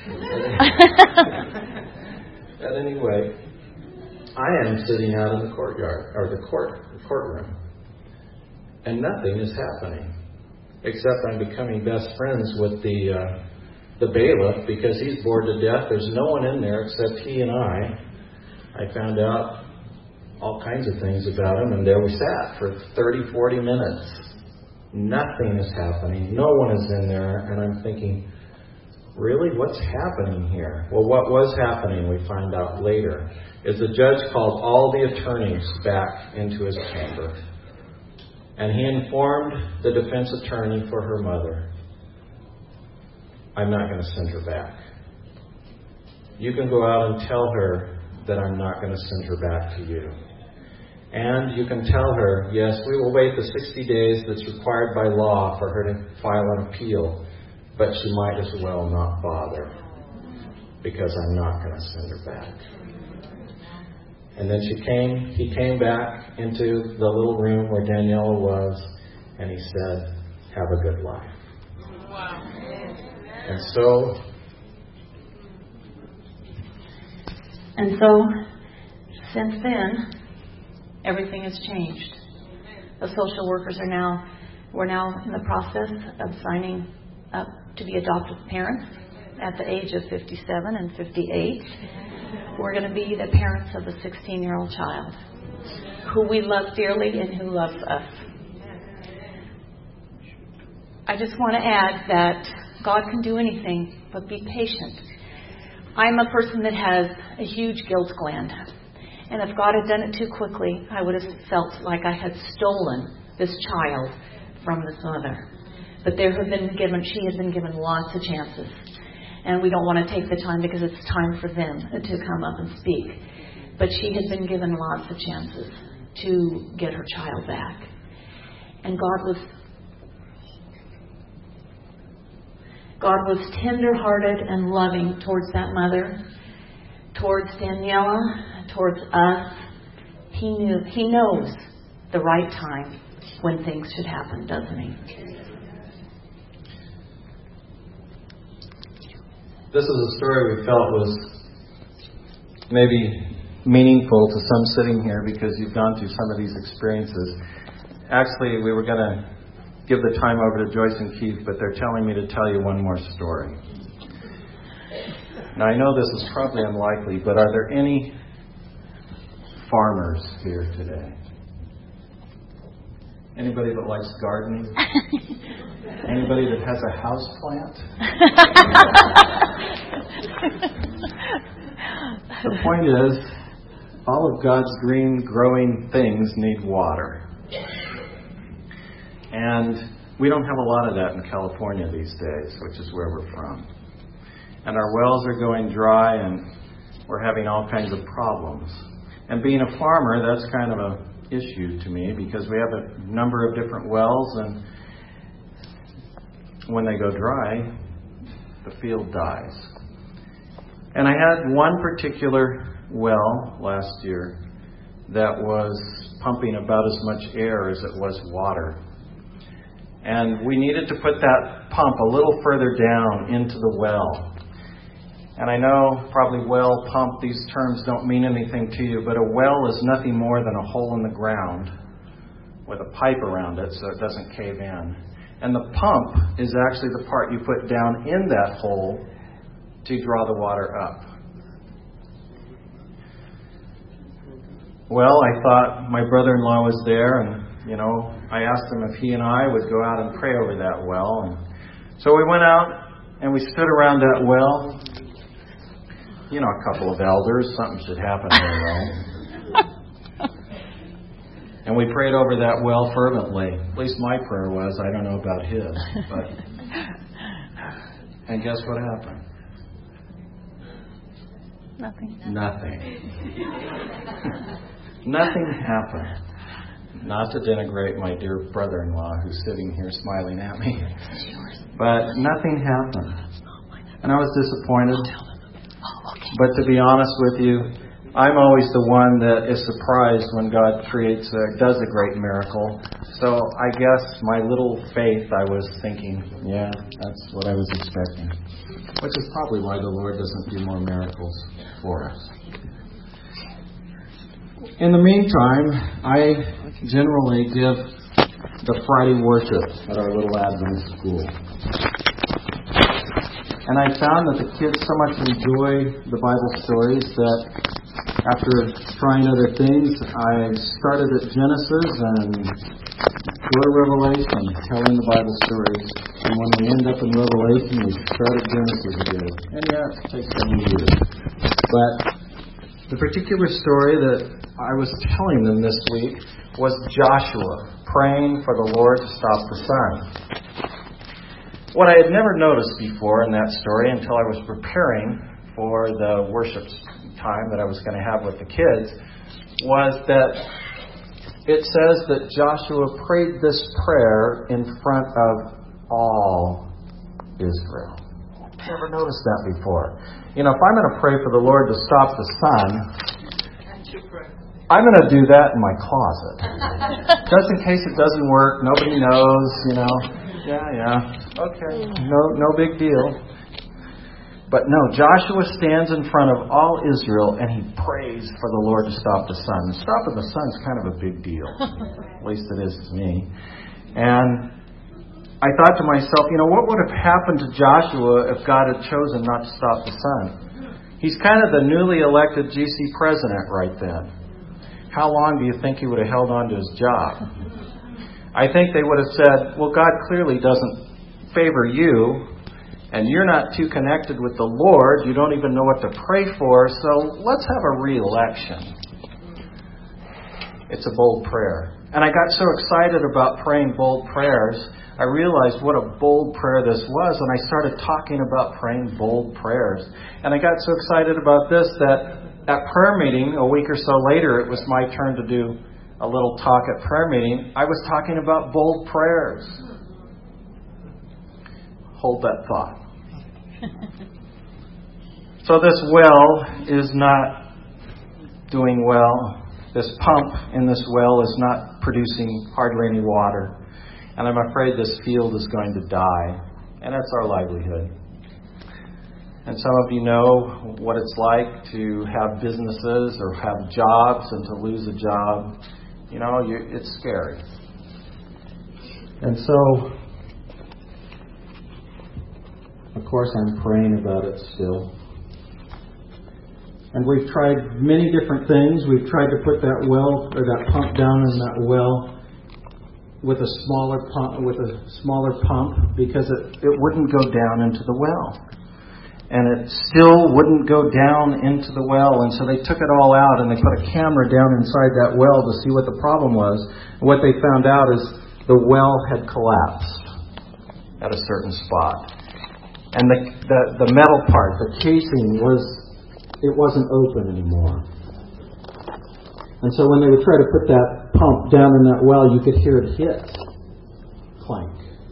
But anyway, I am sitting out in the courtyard, or the courtroom, and nothing is happening, except I'm becoming best friends with the bailiff because he's bored to death. There's no one in there except he and I. I found out all kinds of things about him, and there we sat for 30, 40 minutes. Nothing is happening. No one is in there. And I'm thinking, really? What's happening here? Well, what was happening, we find out later, is the judge called all the attorneys back into his chamber. And he informed the defense attorney for her mother, I'm not going to send her back. You can go out and tell her that I'm not going to send her back to you. And you can tell her, yes, we will wait the 60 days that's required by law for her to file an appeal, but she might as well not bother, because I'm not going to send her back. And then he came back into the little room where Daniela was, and he said, have a good life. Wow. And so, since then, everything has changed. The social workers we're now in the process of signing up to be adoptive parents at the age of 57 and 58. We're going to be the parents of a 16-year-old child who we love dearly and who loves us. I just want to add that God can do anything, but be patient. I'm a person that has a huge guilt gland. And if God had done it too quickly, I would have felt like I had stolen this child from this mother. But she has been given lots of chances. And we don't want to take the time because it's time for them to come up and speak. But she has been given lots of chances to get her child back. And God was tender-hearted and loving towards that mother, towards Daniela, towards us. He knows the right time when things should happen, doesn't he? This is a story we felt was maybe meaningful to some sitting here because you've gone through some of these experiences. Actually, we were going to give the time over to Joyce and Keith, but they're telling me to tell you one more story. Now, I know this is probably unlikely, but are there any farmers here today? Anybody that likes gardening? Anybody that has a house plant? The point is, all of God's green growing things need water. And we don't have a lot of that in California these days, which is where we're from. And our wells are going dry and we're having all kinds of problems. And being a farmer, that's kind of an issue to me because we have a number of different wells, and when they go dry, the field dies. And I had one particular well last year that was pumping about as much air as it was water. And we needed to put that pump a little further down into the well. And I know probably well, pump, these terms don't mean anything to you, but a well is nothing more than a hole in the ground with a pipe around it so it doesn't cave in. And the pump is actually the part you put down in that hole to draw the water up. Well, I thought my brother-in-law was there, and, I asked him if he and I would go out and pray over that well. And so we went out and we stood around that well. A couple of elders, something should happen there, right? And we prayed over that well fervently. At least my prayer was. I don't know about his. And guess what happened? Nothing. Nothing happened. Not to denigrate my dear brother-in-law who's sitting here smiling at me. But nothing happened. And I was disappointed. But to be honest with you, I'm always the one that is surprised when God does a great miracle. So I guess my little faith, I was thinking, yeah, that's what I was expecting. Which is probably why the Lord doesn't do more miracles for us. In the meantime, I generally give the Friday worship at our little Advent school. And I found that the kids so much enjoy the Bible stories that after trying other things, I started at Genesis and Go to Revelation, telling the Bible stories. And when we end up in Revelation, we start at Genesis again. And yeah, it takes so many years. But the particular story that I was telling them this week was Joshua praying for the Lord to stop the sun. What I had never noticed before in that story until I was preparing for the worship time that I was going to have with the kids was that it says that Joshua prayed this prayer in front of all Israel. Never noticed that before. You know, if I'm going to pray for the Lord to stop the sun, I'm going to do that in my closet. Just in case it doesn't work, nobody knows, you know. Yeah. Okay. No big deal. But no, Joshua stands in front of all Israel and he prays for the Lord to stop the sun. Stopping the sun is kind of a big deal. At least it is to me. And I thought to myself, you know, what would have happened to Joshua if God had chosen not to stop the sun? He's kind of the newly elected GC president right then. How long do you think he would have held on to his job? I think they would have said, well, God clearly doesn't favor you, and you're not too connected with the Lord. You don't even know what to pray for, so let's have a re-election. It's a bold prayer. And I got so excited about praying bold prayers, I realized what a bold prayer this was, and I started talking about praying bold prayers. And I got so excited about this that at prayer meeting, a week or so later, it was my turn to do a little talk at prayer meeting. I was talking about bold prayers. Hold that thought. So this well is not doing well. This pump in this well is not producing hardly any water. And I'm afraid this field is going to die. And that's our livelihood. And some of you know what it's like to have businesses or have jobs and to lose a job. You know, it's scary. And so, of course, I'm praying about it still. And we've tried many different things. We've tried to put that well or that pump down in that well with a smaller pump because it wouldn't go down into the well. And it still wouldn't go down into the well. And so they took it all out and they put a camera down inside that well to see what the problem was. And what they found out is the well had collapsed at a certain spot. And the metal part, the casing, wasn't open anymore. And so when they would try to put that pump down in that well, you could hear it hit. Clank.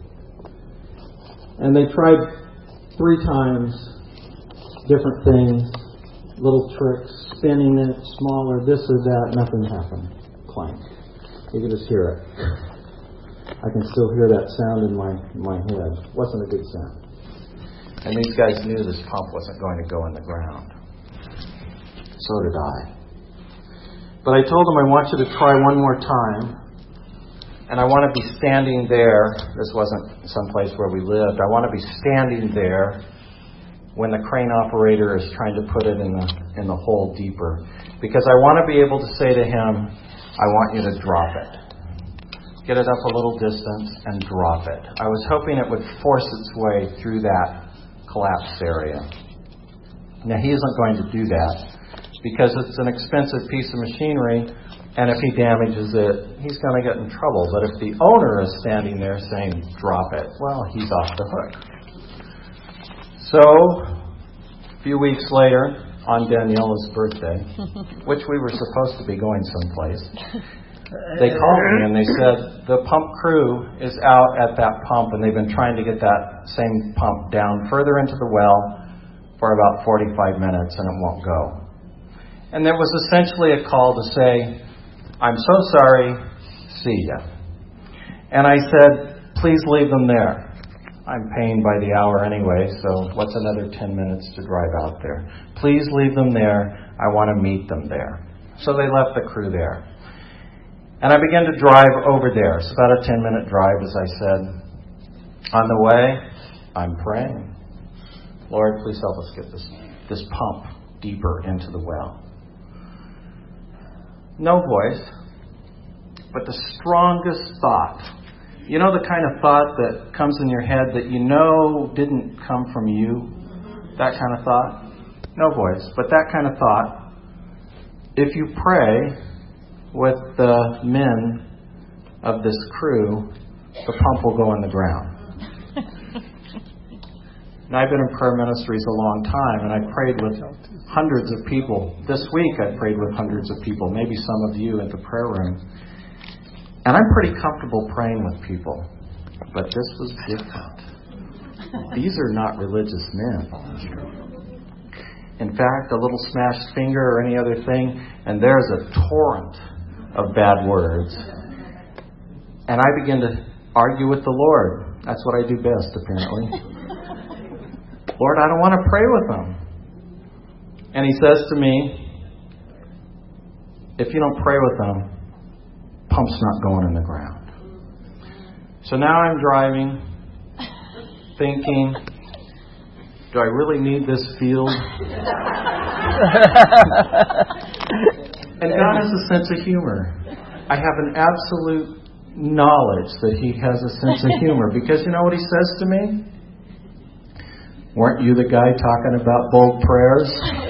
And they tried 3 times. Different things, little tricks, spinning it, smaller, this or that, nothing happened. Clank. You can just hear it. I can still hear that sound in my head. Wasn't a good sound. And these guys knew this pump wasn't going to go in the ground. So did I. But I told them I want you to try one more time. And I want to be standing there. This wasn't someplace where we lived. I want to be standing there when the crane operator is trying to put it in the hole deeper. Because I want to be able to say to him, I want you to drop it. Get it up a little distance and drop it. I was hoping it would force its way through that collapsed area. Now, he isn't going to do that because it's an expensive piece of machinery, and if he damages it, he's going to get in trouble. But if the owner is standing there saying, drop it, well, he's off the hook. So, a few weeks later, on Daniela's birthday, which we were supposed to be going someplace, they called me and they said, the pump crew is out at that pump and they've been trying to get that same pump down further into the well for about 45 minutes and it won't go. And there was essentially a call to say, I'm so sorry, see ya. And I said, please leave them there. I'm paying by the hour anyway, so what's another 10 minutes to drive out there? Please leave them there. I want to meet them there. So they left the crew there. And I began to drive over there. It's about a 10-minute drive, as I said. On the way, I'm praying. Lord, please help us get this pump deeper into the well. No voice, but the strongest thought You know the kind of thought that comes in your head that you know didn't come from you? That kind of thought? No voice, but that kind of thought. If you pray with the men of this crew, the pump will go in the ground. And I've been in prayer ministries a long time, and I prayed with hundreds of people. This week I prayed with hundreds of people, maybe some of you at the prayer room. And I'm pretty comfortable praying with people. But this was different. These are not religious men. In fact, a little smashed finger or any other thing, and there's a torrent of bad words. And I begin to argue with the Lord. That's what I do best, apparently. Lord, I don't want to pray with them. And He says to me, if you don't pray with them, pump's not going in the ground. So now I'm driving, thinking, do I really need this field? And God has a sense of humor. I have an absolute knowledge that He has a sense of humor. Because you know what He says to me? Weren't you the guy talking about bold prayers?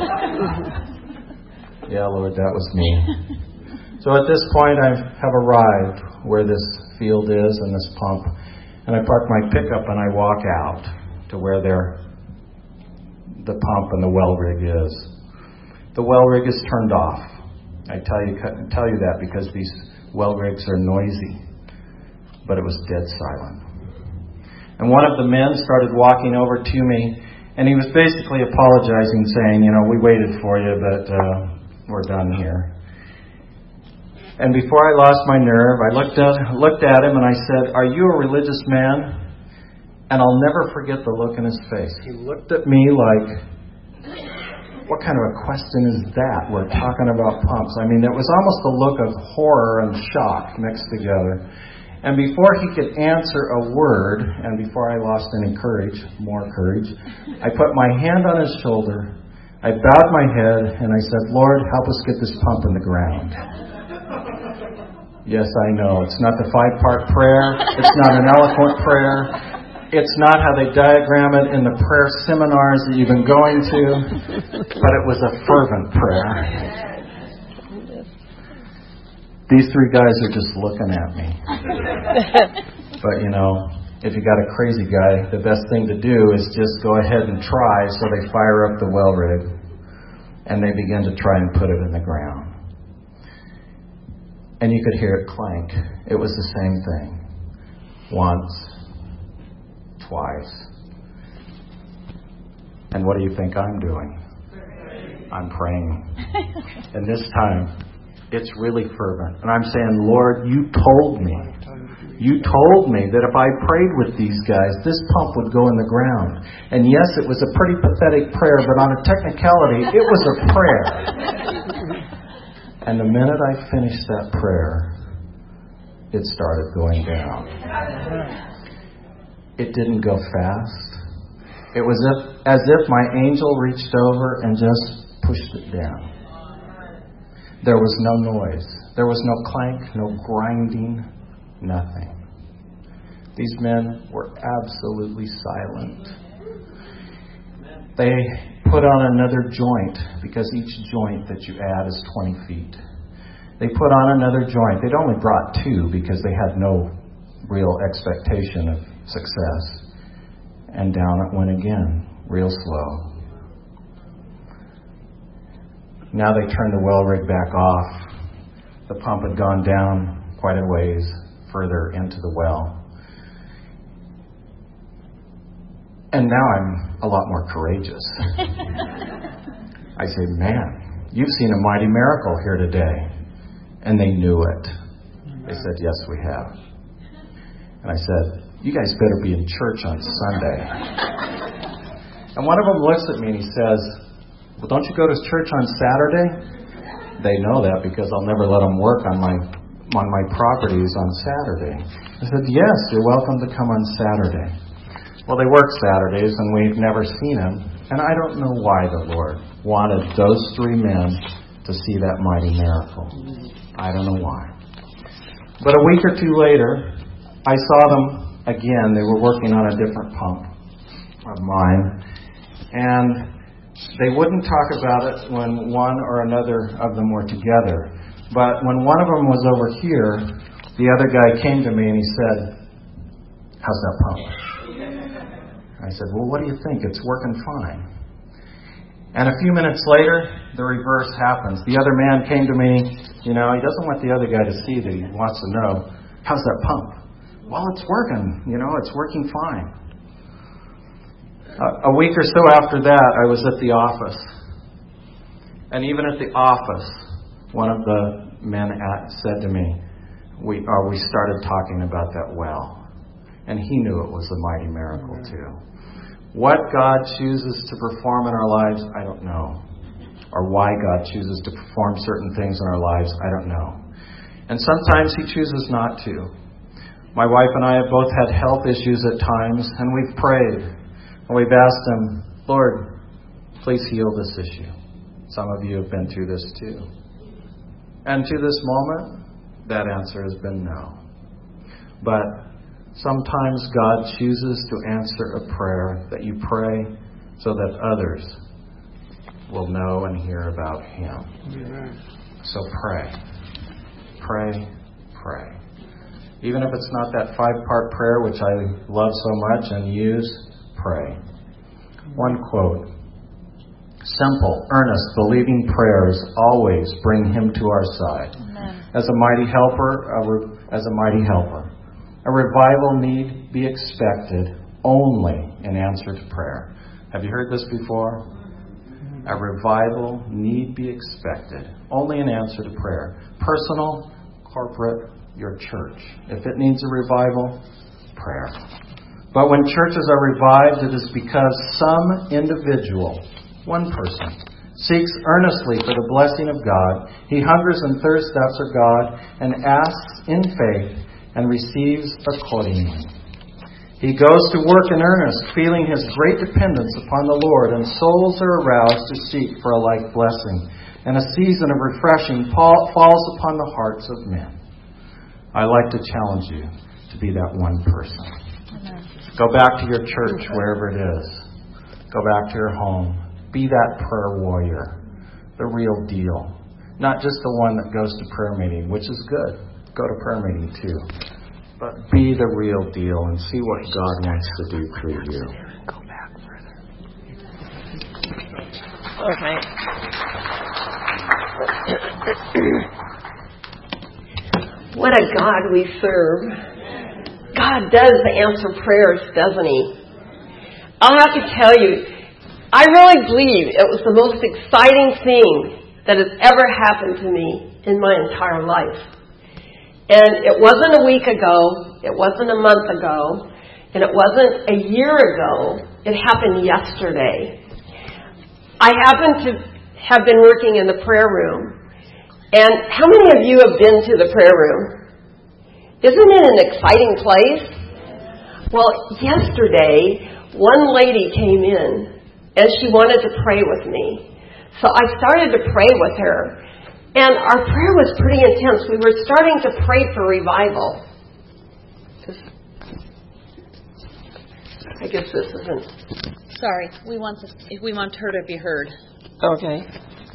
Yeah, Lord, that was me. So at this point, I have arrived where this field is and this pump. And I park my pickup and I walk out to where the pump and the well rig is. The well rig is turned off. I tell you that because these well rigs are noisy. But it was dead silent. And one of the men started walking over to me, and he was basically apologizing, saying, we waited for you, but we're done here. And before I lost my nerve, I looked at him and I said, are you a religious man? And I'll never forget the look in his face. He looked at me like, what kind of a question is that? We're talking about pumps. I mean, it was almost a look of horror and shock mixed together. And before he could answer a word, and before I lost any more courage, I put my hand on his shoulder, I bowed my head, and I said, Lord, help us get this pump in the ground. Yes, I know. It's not the 5-part prayer. It's not an eloquent prayer. It's not how they diagram it in the prayer seminars that you've been going to. But it was a fervent prayer. These 3 guys are just looking at me. But, if you got a crazy guy, the best thing to do is just go ahead and try. So they fire up the well rig, and they begin to try and put it in the ground. And you could hear it clank. It was the same thing. Once, twice. And what do you think I'm doing? I'm praying. And this time, it's really fervent. And I'm saying, Lord, you told me that if I prayed with these guys, this pump would go in the ground. And yes, it was a pretty pathetic prayer, but on a technicality, it was a prayer. And the minute I finished that prayer, it started going down. It didn't go fast. It was as if my angel reached over and just pushed it down. There was no noise. There was no clank, no grinding, nothing. These men were absolutely silent. They put on another joint, because each joint that you add is 20 feet. They put on another joint. They'd only brought 2 because they had no real expectation of success. And down it went again, real slow. Now they turned the well rig back off. The pump had gone down quite a ways further into the well. And now I'm a lot more courageous. I say, man, you've seen a mighty miracle here today. And they knew it. They said, yes, we have. And I said, you guys better be in church on Sunday. And one of them looks at me and he says, well, don't you go to church on Saturday? They know that because I'll never let them work on my properties on Saturday. I said, yes, you're welcome to come on Saturday. Well, they work Saturdays and we've never seen them. And I don't know why the Lord wanted those 3 men to see that mighty miracle. I don't know why. But a week or 2 later, I saw them again. They were working on a different pump of mine. And they wouldn't talk about it when one or another of them were together. But when one of them was over here, the other guy came to me and he said, "How's that pump?" I said, "Well, what do you think? It's working fine." And a few minutes later, the reverse happens. The other man came to me, he doesn't want the other guy to see that he wants to know, "How's that pump?" "Well, it's working, it's working fine." A week or so after that, I was at the office. And even at the office, one of the men said to me, we started talking about that well. And he knew it was a mighty miracle too. What God chooses to perform in our lives, I don't know. Or why God chooses to perform certain things in our lives, I don't know. And sometimes He chooses not to. My wife and I have both had health issues at times, and we've prayed. And we've asked Him, "Lord, please heal this issue." Some of you have been through this too. And to this moment, that answer has been no. But sometimes God chooses to answer a prayer that you pray so that others will know and hear about Him. Amen. So pray. Pray. Pray. Even if it's not that 5-part prayer, which I love so much and use, pray. One quote: "Simple, earnest, believing prayers always bring Him to our side." Amen. As a mighty helper, a revival need be expected only in answer to prayer. Have you heard this before? A revival need be expected only in answer to prayer. Personal, corporate, your church. If it needs a revival, prayer. But when churches are revived, it is because some individual, one person, seeks earnestly for the blessing of God. He hungers and thirsts after God and asks in faith and receives accordingly. He goes to work in earnest, feeling his great dependence upon the Lord, and souls are aroused to seek for a like blessing. And a season of refreshing falls upon the hearts of men. I like to challenge you to be that one person. Amen. Go back to your church, wherever it is. Go back to your home. Be that prayer warrior, the real deal. Not just the one that goes to prayer meeting, which is good. Go to prayer meeting too. But be the real deal and see what God wants to do through you. Go back further. Okay. What a God we serve. God does answer prayers, doesn't He? I'll have to tell you, I really believe it was the most exciting thing that has ever happened to me in my entire life. And it wasn't a week ago, it wasn't a month ago, and it wasn't a year ago. It happened yesterday. I happen to have been working in the prayer room. And how many of you have been to the prayer room? Isn't it an exciting place? Well, yesterday, one lady came in and she wanted to pray with me. So I started to pray with her. And our prayer was pretty intense. We were starting to pray for revival. I guess this isn't... Sorry, we want her to be heard. Okay.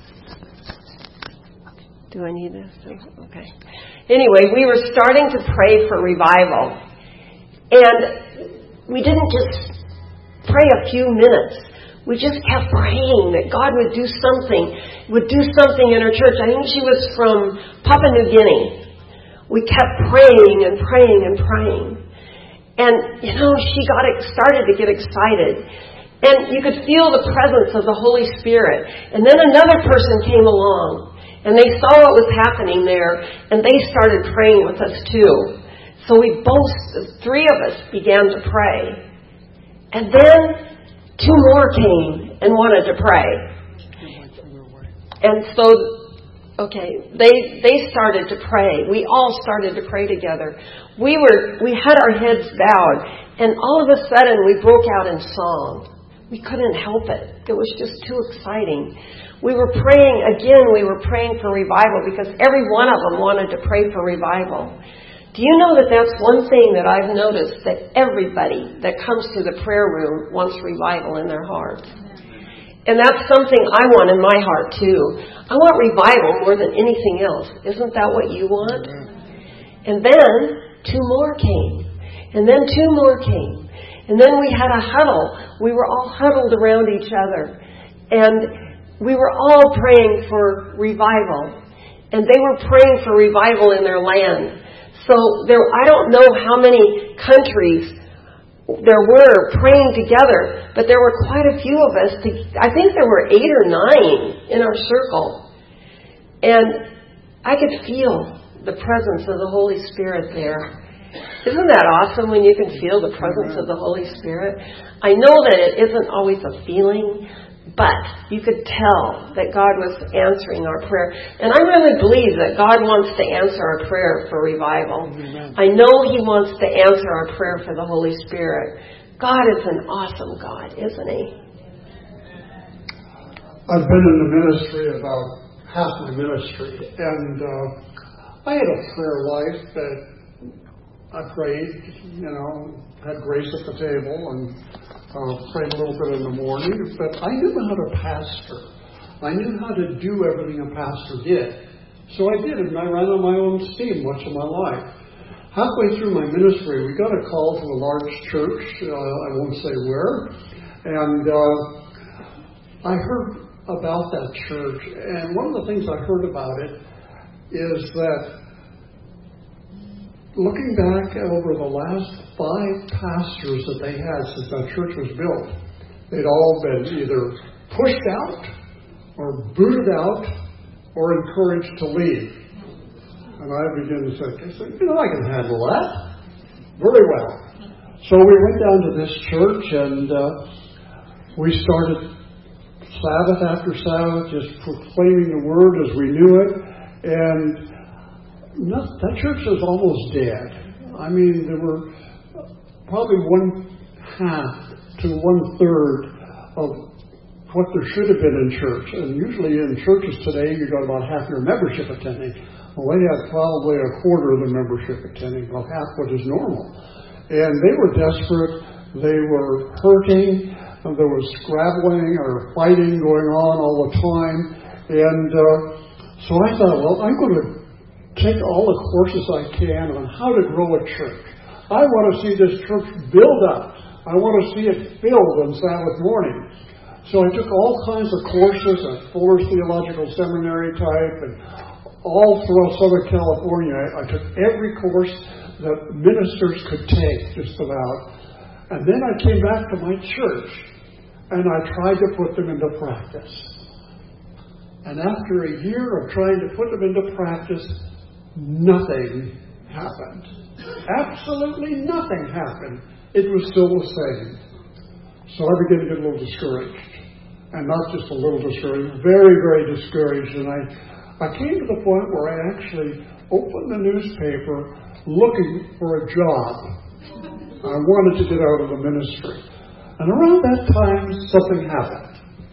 Do I need this? Okay. Anyway, we were starting to pray for revival. And we didn't just pray a few minutes. We just kept praying that God would do something in our church. I think she was from Papua New Guinea. We kept praying and praying and praying. And, she started to get excited. And you could feel the presence of the Holy Spirit. And then another person came along. And they saw what was happening there. And they started praying with us too. So the 3 of us began to pray. And then 2 more came and wanted to pray. And so, they started to pray. We all started to pray together. We had our heads bowed, and all of a sudden we broke out in song. We couldn't help it. It was just too exciting. We were praying for revival because every one of them wanted to pray for revival. Do Do you know that that's one thing that I've noticed, that everybody that comes to the prayer room wants revival in their heart? And that's something I want in my heart too. I want revival more than anything else. Isn't that what you want? And then 2 more came. And then 2 more came. And then we had a huddle. We were all huddled around each other. And we were all praying for revival. And they were praying for revival in their land. So I don't know how many countries there were praying together, but there were quite a few of us. I think there were 8 or 9 in our circle. And I could feel the presence of the Holy Spirit there. Isn't that awesome when you can feel the presence of the Holy Spirit? I know that it isn't always a feeling, but you could tell that God was answering our prayer. And I really believe that God wants to answer our prayer for revival. Amen. I know He wants to answer our prayer for the Holy Spirit. God is an awesome God, isn't He? I've been in the ministry about half my ministry. And I had a prayer life that I prayed, had grace at the table and prayed a little bit in the morning, but I knew how to pastor. I knew how to do everything a pastor did. So I did, and I ran on my own steam much of my life. Halfway through my ministry, we got a call from a large church, I won't say where, and I heard about that church, and one of the things I heard about it is that looking back over the last 5 pastors that they had since that church was built, they'd all been either pushed out or booted out or encouraged to leave. And I began to say, I can handle that very well. So we went down to this church and we started Sabbath after Sabbath just proclaiming the word as we knew it. And that church was almost dead. I mean, there were probably 1/2 to 1/3 of what there should have been in church. And usually in churches today, you got about half your membership attending. Well, they had probably 1/4 of the membership attending, about half what is normal. And they were desperate. They were hurting. There was scrabbling or fighting going on all the time. And so I thought, well, I'm going to take all the courses I can on how to grow a church. I want to see this church build up. I want to see it filled on Sabbath morning. So I took all kinds of courses at Fuller's Theological Seminary type and all throughout Southern California. I took every course that ministers could take, just about. And then I came back to my church and I tried to put them into practice. And after a year of trying to put them into practice, nothing happened. Absolutely nothing happened. It was still the same. So I began to get a little discouraged. And not just a little discouraged, very, very discouraged. And I came to the point where I actually opened the newspaper looking for a job. I wanted to get out of the ministry. And around that time, something happened.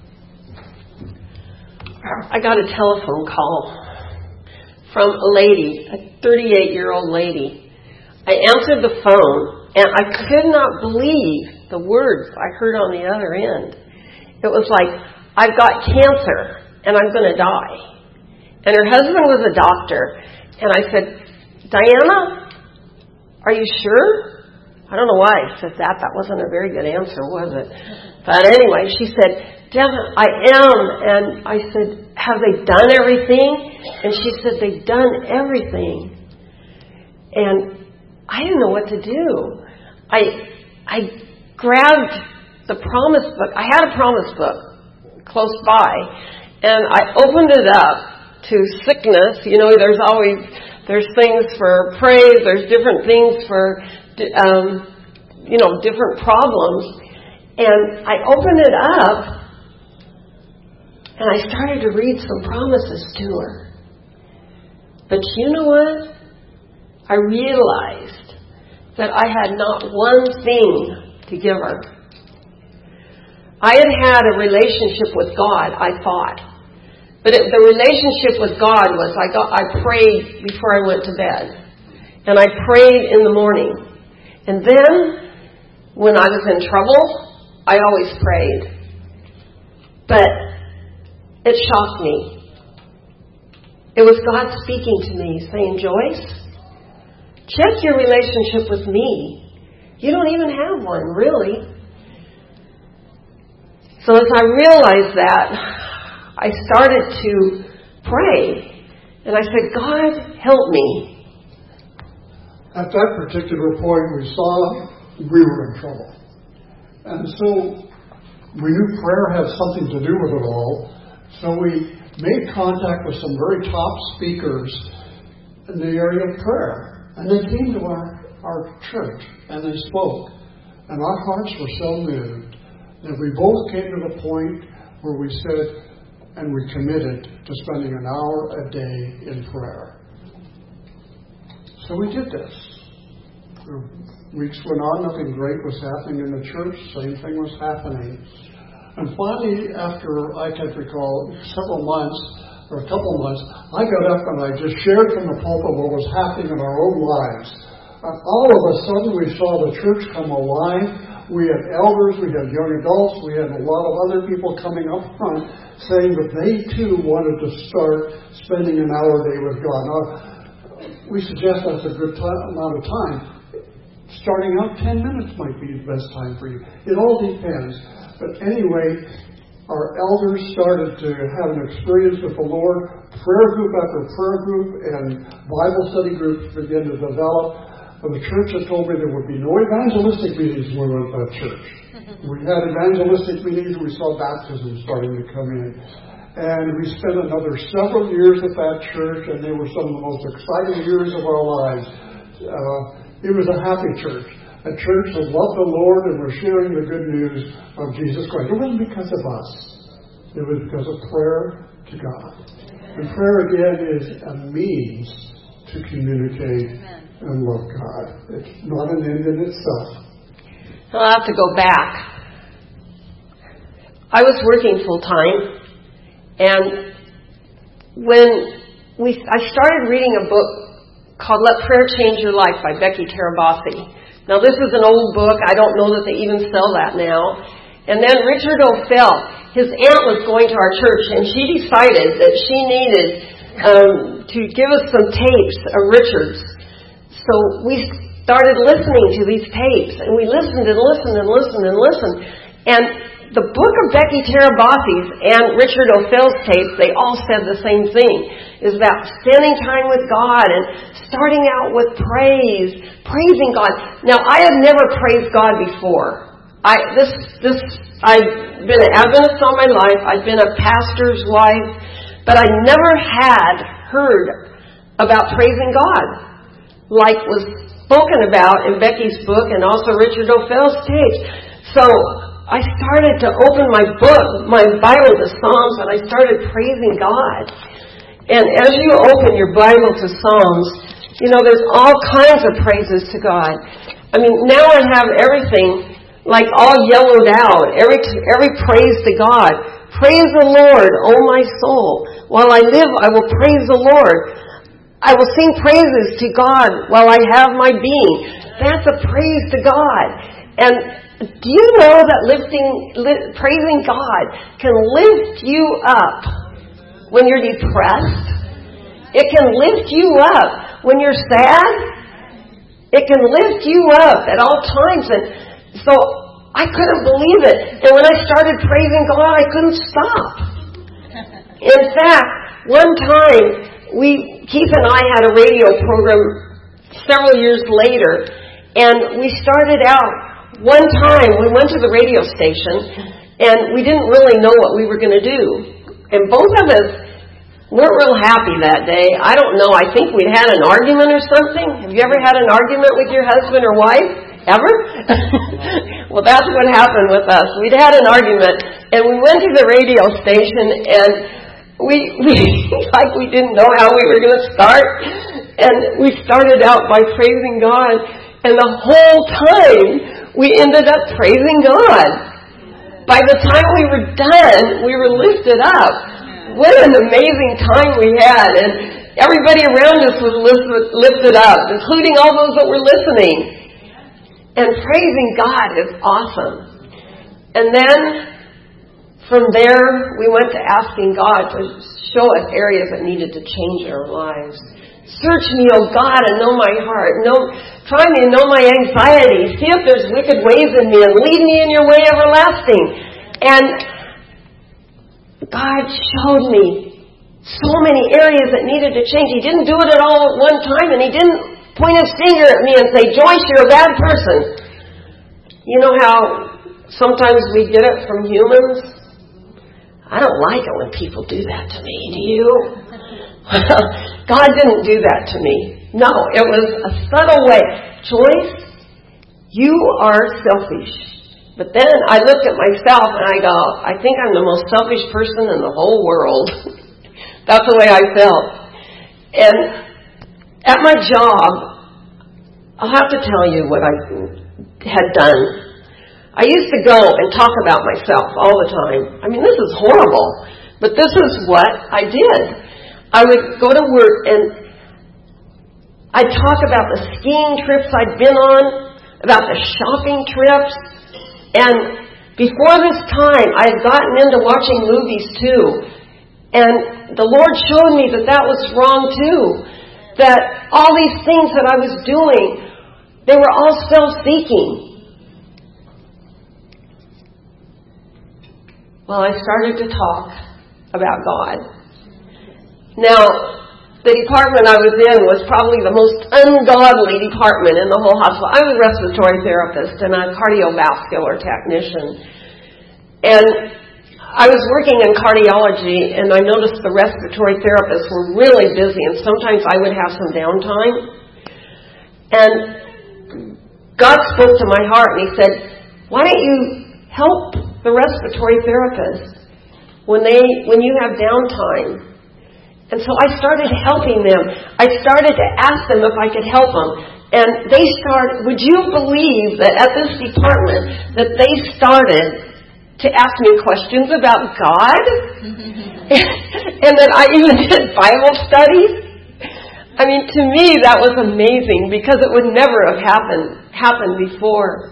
I got a telephone call from a lady, a 38-year-old lady. I answered the phone, and I could not believe the words I heard on the other end. It was like, I've got cancer, and I'm going to die. And her husband was a doctor. And I said, Diana, are you sure? I don't know why I said that. That wasn't a very good answer, was it? But anyway, she said, Devin, I am. And I said, have they done everything? And she said, they've done everything. And I didn't know what to do. I grabbed the promise book. I had a promise book close by. And I opened it up to sickness. There's things for praise. There's different things for, different problems. And I opened it up. And I started to read some promises to her. But you know what? I realized that I had not one thing to give her. I had a relationship with God, I thought. But the relationship with God was I prayed before I went to bed. and I prayed in the morning. And then, when I was in trouble, I always prayed. But it shocked me. It was God speaking to me, saying, Joyce, check your relationship with me. You don't even have one, really. So as I realized that, I started to pray. And I said, God, help me. At that particular point, we saw we were in trouble. And so we knew prayer had something to do with it all. So we made contact with some very top speakers in the area of prayer. And they came to our church and they spoke. And our hearts were so moved that we both came to the point where we said, and we committed to spending an hour a day in prayer. So we did this. Weeks went on, nothing great was happening in the church, same thing was happening. And finally, after I can recall several months, or a couple months, I got up and I just shared from the pulpit what was happening in our own lives. And all of a sudden we saw the church come alive. We had elders, we had young adults, we had a lot of other people coming up front saying that they too wanted to start spending an hour a day with God. Now, we suggest that's a good amount of time. Starting out, 10 minutes might be the best time for you. It all depends. But anyway, our elders started to have an experience with the Lord. Prayer group after prayer group and Bible study groups began to develop. But the church had told me there would be no evangelistic meetings when we went to that church. We had evangelistic meetings and we saw baptism starting to come in. And we spent another several years at that church, and they were some of the most exciting years of our lives. It was a happy church. A church that loved the Lord and was sharing the good news of Jesus Christ. It wasn't because of us. It was because of prayer to God. And prayer, again, is a means to communicate and love God. It's not an end in itself. I'll have to go back. I was working full time, and when I started reading a book called Let Prayer Change Your Life by Becky Tarabasi. Now, this is an old book. I don't know that they even sell that now. And then Richard O'Fell, his aunt was going to our church, and she decided that she needed to give us some tapes of Richard's. So we started listening to these tapes, and we listened and listened and listened and listened. And the book of Becky Tarabasi's and Richard O'Fell's tapes, they all said the same thing, is that spending time with God and starting out with praising God. Now, I have never praised God before. I've been an Adventist all my life. I've been a pastor's wife, but I never had heard about praising God like was spoken about in Becky's book and also Richard O'Fell's tapes. So I started to open my Bible to Psalms, and I started praising God. And as you open your Bible to Psalms, there's all kinds of praises to God. I mean, now I have everything like all yellowed out, every praise to God. Praise the Lord, O my soul. While I live, I will praise the Lord. I will sing praises to God while I have my being. That's a praise to God. And do you know that praising God can lift you up when you're depressed? It can lift you up when you're sad. It can lift you up at all times. And so I couldn't believe it. And when I started praising God, I couldn't stop. In fact, one time, Keith and I had a radio program several years later, and we started out one time, we went to the radio station, and we didn't really know what we were going to do. And both of us weren't real happy that day. I don't know, I think we'd had an argument or something. Have you ever had an argument with your husband or wife? Ever? Well, that's what happened with us. We'd had an argument, and we went to the radio station, and we didn't know how we were going to start, and we started out by praising God, and the whole time we ended up praising God. By the time we were done, we were lifted up. What an amazing time we had, and Everybody around us was lifted up, including all those that were listening. And praising God is awesome. And then from there, we went to asking God to show us areas that needed to change in our lives. Search me, O God, and know my heart. Try me and know my anxiety. See if there's wicked ways in me and lead me in your way everlasting. And God showed me so many areas that needed to change. He didn't do it at all at one time, and He didn't point His finger at me and say, Joyce, you're a bad person. You know how sometimes we get it from humans? I don't like it when people do that to me. Do you? God didn't do that to me. No, it was a subtle way. Joyce, you are selfish. But then I looked at myself and I go, I think I'm the most selfish person in the whole world. That's the way I felt. And at my job, I'll have to tell you what I had done. I used to go and talk about myself all the time. I mean, this is horrible, but this is what I did. I would go to work and I'd talk about the skiing trips I'd been on, about the shopping trips, and before this time, I had gotten into watching movies too. And the Lord showed me that was wrong too. That all these things that I was doing, they were all self-seeking. Well, I started to talk about God. Now, the department I was in was probably the most ungodly department in the whole hospital. I was a respiratory therapist and a cardiovascular technician. And I was working in cardiology, and I noticed the respiratory therapists were really busy, and sometimes I would have some downtime. And God spoke to my heart, and He said, why don't you help the respiratory therapists when you have downtime? And so I started helping them. I started to ask them if I could help them. And they started, would you believe that at this department that they started to ask me questions about God? And that I even did Bible studies? I mean, to me that was amazing because it would never have happened before.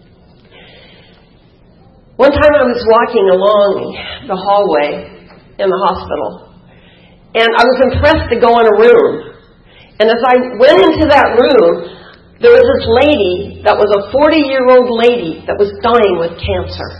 One time I was walking along the hallway in the hospital. And I was impressed to go in a room. And as I went into that room, there was this lady that was a 40-year-old lady that was dying with cancer.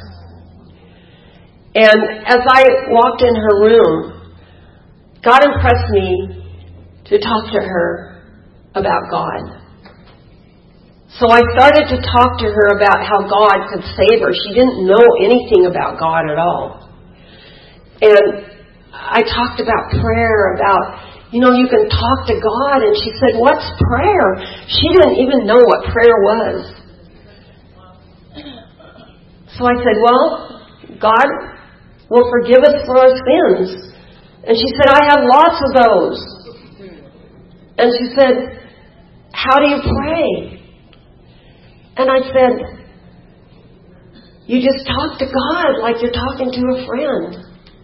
And as I walked in her room, God impressed me to talk to her about God. So I started to talk to her about how God could save her. She didn't know anything about God at all. And I talked about prayer, you can talk to God. And she said, what's prayer? She didn't even know what prayer was. So I said, well, God will forgive us for our sins. And she said, I have lots of those. And she said, how do you pray? And I said, you just talk to God like you're talking to a friend.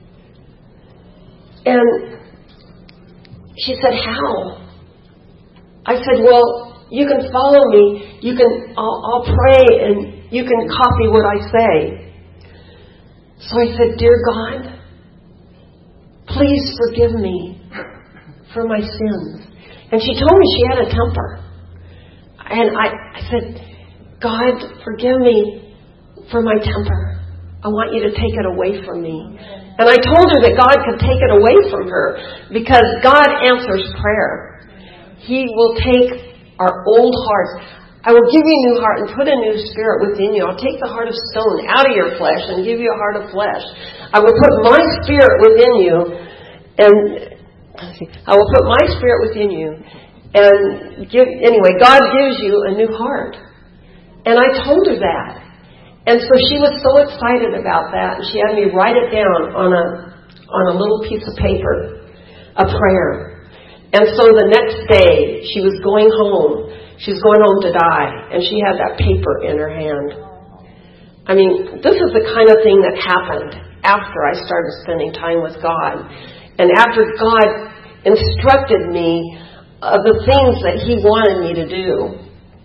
And she said, how? I said, well, you can follow me. I'll pray and you can copy what I say. So I said, dear God, please forgive me for my sins. And she told me she had a temper. And I said, God, forgive me for my temper. I want you to take it away from me. And I told her that God could take it away from her because God answers prayer. He will take our old hearts. I will give you a new heart and put a new spirit within you. I'll take the heart of stone out of your flesh and give you a heart of flesh. I will put my spirit within you, and I will put my spirit within you. And God gives you a new heart. And I told her that. And so she was so excited about that, and she had me write it down on a little piece of paper, a prayer. And so the next day, she was going home. She was going home to die, and she had that paper in her hand. I mean, this is the kind of thing that happened after I started spending time with God. And after God instructed me of the things that He wanted me to do.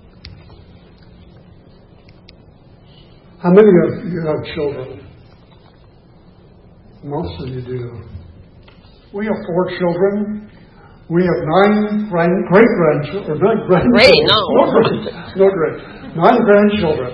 How many of you have children? Most of you do. We have 4 children. We have 9 great-grandchildren. Or 9 grandchildren. Great, no. No great. 9 grandchildren.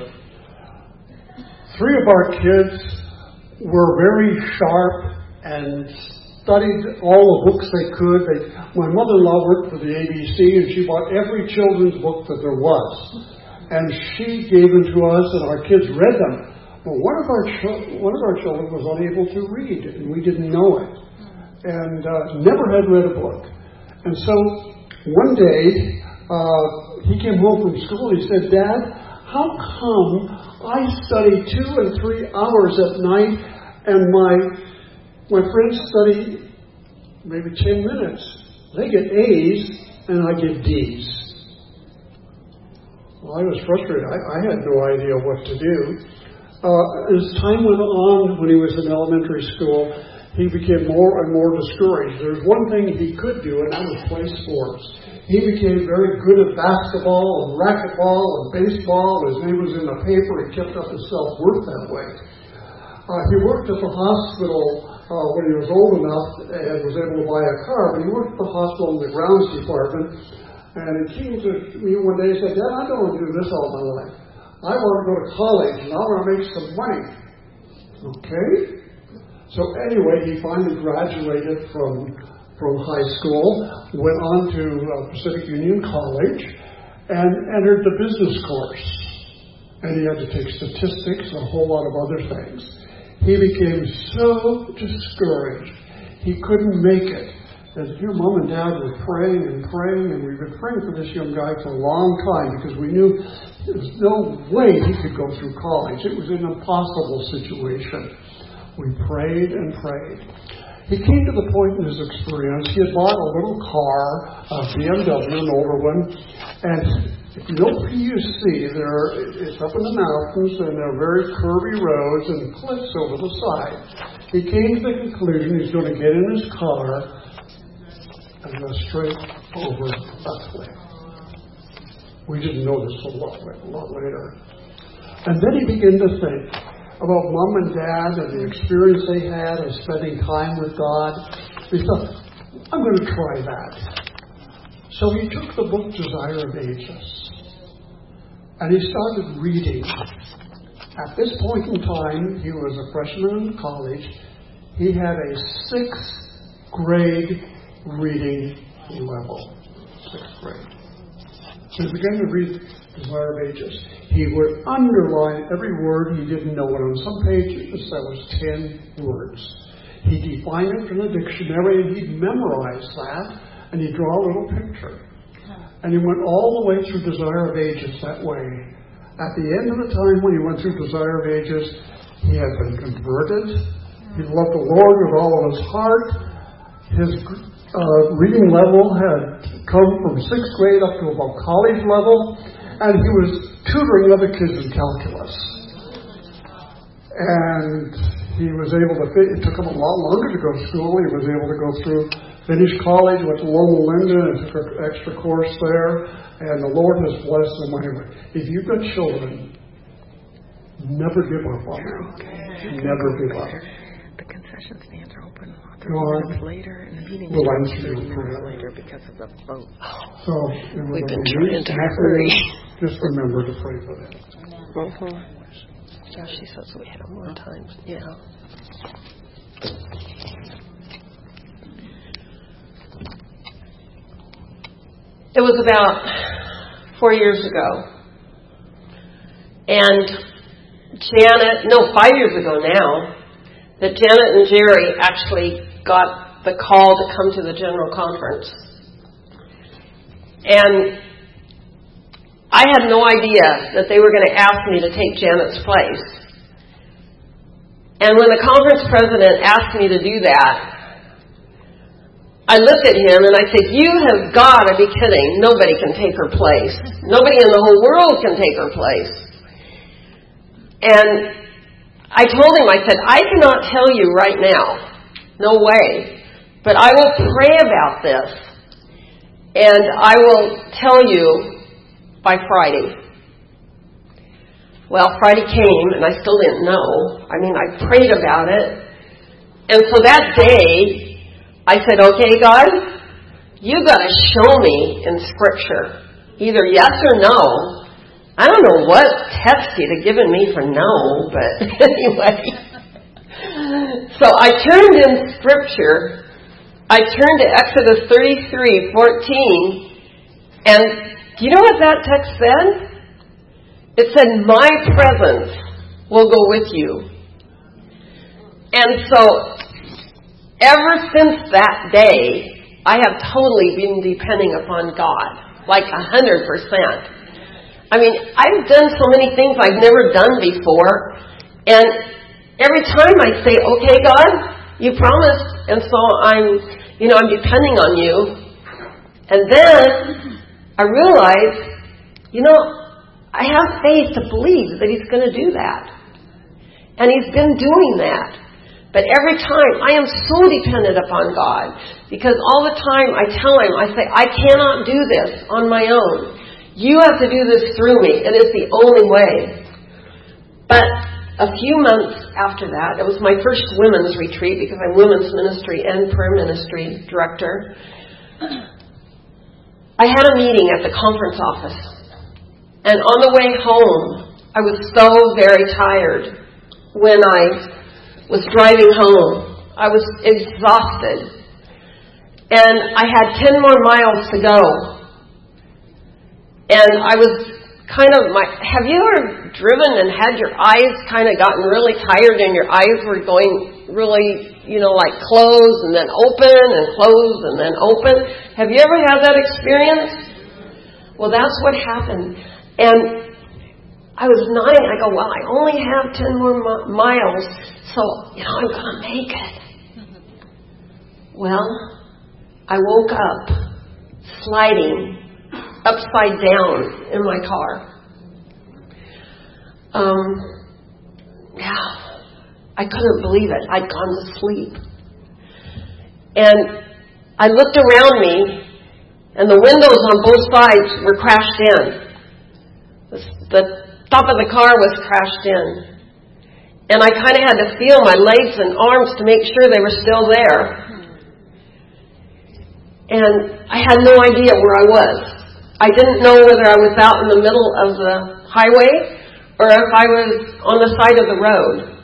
3 of our kids were very sharp and studied all the books they could. My mother-in-law worked for the ABC, and she bought every children's book that there was. And she gave them to us, and our kids read them. But one of our children was unable to read, and we didn't know it, and never had read a book. And so one day he came home from school. He said, "Dad, how come I study 2 and 3 hours at night, and my friends study maybe 10 minutes? They get A's, and I get D's." Well, I was frustrated. I had no idea what to do. As time went on, when he was in elementary school, he became more and more discouraged. There was one thing he could do, and that was play sports. He became very good at basketball and racquetball and baseball. His name was in the paper. He kept up his self-worth that way. He worked at the hospital when he was old enough and was able to buy a car, but he worked at the hospital in the grounds department. And he came to me one day and said, "Dad, I don't want to do this all my life. I want to go to college, and I want to make some money." Okay? So anyway, he finally graduated from high school, went on to Pacific Union College, and entered the business course. And he had to take statistics and a whole lot of other things. He became so discouraged, he couldn't make it. And here, Mom and Dad were praying, and we've been praying for this young guy for a long time because we knew there was no way he could go through college. It was an impossible situation. We prayed and prayed. He came to the point in his experience, he had bought a little car, a BMW, an older one, and if you know PUC, it's up in the mountains, and there are very curvy roads and cliffs over the side. He came to the conclusion he's going to get in his car and go straight over that cliff. We didn't know this a lot later. And then he began to think about Mom and Dad and the experience they had of spending time with God. He thought, I'm going to try that. So he took the book Desire of Ages, and he started reading. At this point in time, he was a freshman in college. He had a 6th grade reading level. 6th grade. So he began to read Desire of Ages. He would underline every word he didn't know. And on some pages, that was 10 words. He'd define it from the dictionary, and he'd memorize that, and he'd draw a little picture. And he went all the way through Desire of Ages that way. At the end of the time when he went through Desire of Ages, he had been converted. He loved the Lord with all of his heart. His reading level had come from 6th grade up to about college level, and he was tutoring other kids in calculus. And he was able to, it took him a lot longer to go to school. He was able to go through, finish college, went to Loma Linda and took an extra course there, and the Lord has blessed him anyway. If you've got children, never give up on them. Never give up. The concession stands are open 30 God minutes later, and the meeting will starts answer 30 your minutes prayer. later because of the vote. So, We've been trying to hurry. Just remember to pray for them. Yeah, she says we have more time. Yeah. It was about 4 years ago. And 5 years ago now, that Janet and Jerry actually got the call to come to the General Conference. And I had no idea that they were going to ask me to take Janet's place. And when the conference president asked me to do that, I looked at him and I said, "You have got to be kidding. Nobody can take her place. Nobody in the whole world can take her place." And I told him, I said, "I cannot tell you right now, no way, But I will pray about this, and I will tell you by Friday. Well, Friday came, and I still didn't know. I mean, I prayed about it. And so that day, I said, okay, God, you got to show me in Scripture, either yes or no. I don't know what test you'd have given me for no, but anyway. So I turned in Scripture. I turned to Exodus 33:14, and do you know what that text said? It said, my presence will go with you. And so, ever since that day, I have totally been depending upon God, like 100%. I mean, I've done so many things I've never done before, and every time I say, okay, God, you promised, and so I'm depending on you. And then I realize, I have faith to believe that He's going to do that. And He's been doing that. But every time, I am so dependent upon God, because all the time I tell Him, I say, I cannot do this on my own. You have to do this through me. It is the only way. But a few months after that, it was my first women's retreat, because I'm women's ministry and prayer ministry director. I had a meeting at the conference office. And on the way home, I was so very tired. When I was driving home, I was exhausted. And I had 10 more miles to go. And I was have you ever driven and had your eyes kind of gotten really tired and your eyes were going really, like close and then open and close and then open? Have you ever had that experience? Well, that's what happened. And I was nodding. I go, well, I only have 10 more miles, so, I'm going to make it. Well, I woke up sliding upside down in my car. I couldn't believe it. I'd gone to sleep. And I looked around me, and the windows on both sides were crashed in. The top of the car was crashed in. And I kind of had to feel my legs and arms to make sure they were still there. And I had no idea where I was. I didn't know whether I was out in the middle of the highway or if I was on the side of the road.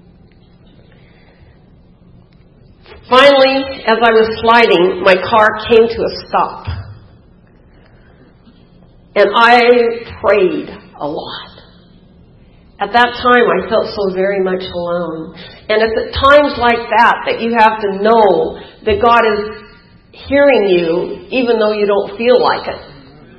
Finally, as I was sliding, my car came to a stop. And I prayed a lot. At that time, I felt so very much alone. And it's at times like that you have to know that God is hearing you, even though you don't feel like it.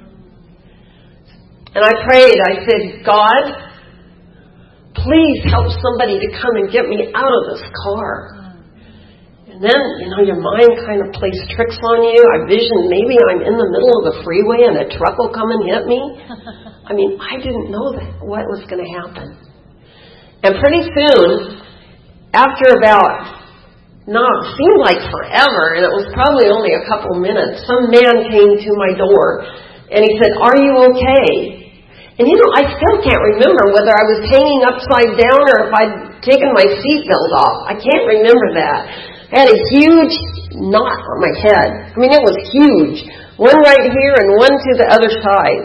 And I prayed. I said, God, please help somebody to come and get me out of this car. And then, your mind kind of plays tricks on you. I visioned maybe I'm in the middle of the freeway and a truck will come and hit me. I mean, I didn't know what was going to happen. And pretty soon, after it seemed like forever, and it was probably only a couple minutes, some man came to my door and he said, are you okay? And I still can't remember whether I was hanging upside down or if I'd taken my seatbelt off. I can't remember that. I had a huge knot on my head. I mean, it was huge. One right here and one to the other side.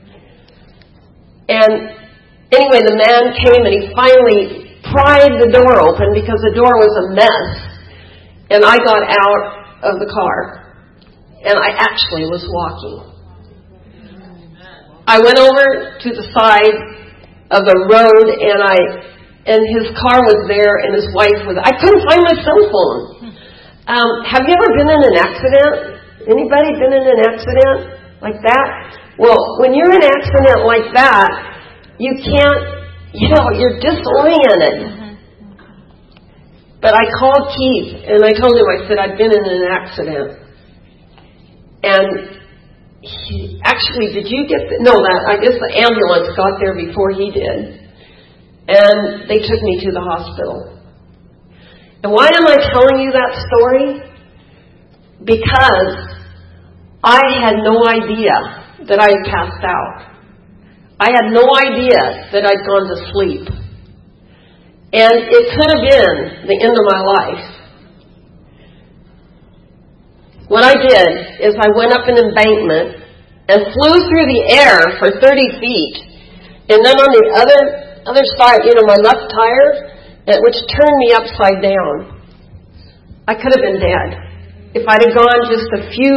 And anyway, the man came and he finally pried the door open because the door was a mess. And I got out of the car. And I actually was walking. I went over to the side of the road and his car was there and his wife was. I couldn't find my cell phone. Have you ever been in an accident? Anybody been in an accident like that? Well, when you're in an accident like that, you can't, you're disoriented. But I called Keith and I told him, I said, I've been in an accident. And did you get I guess the ambulance got there before he did. And they took me to the hospital. And why am I telling you that story? because I had no idea that I had passed out. I had no idea that I'd gone to sleep. And it could have been the end of my life. What I did is I went up an embankment and flew through the air for 30 feet. And then on the other side, my left tire, which turned me upside down. I could have been dead. If I'd have gone just a few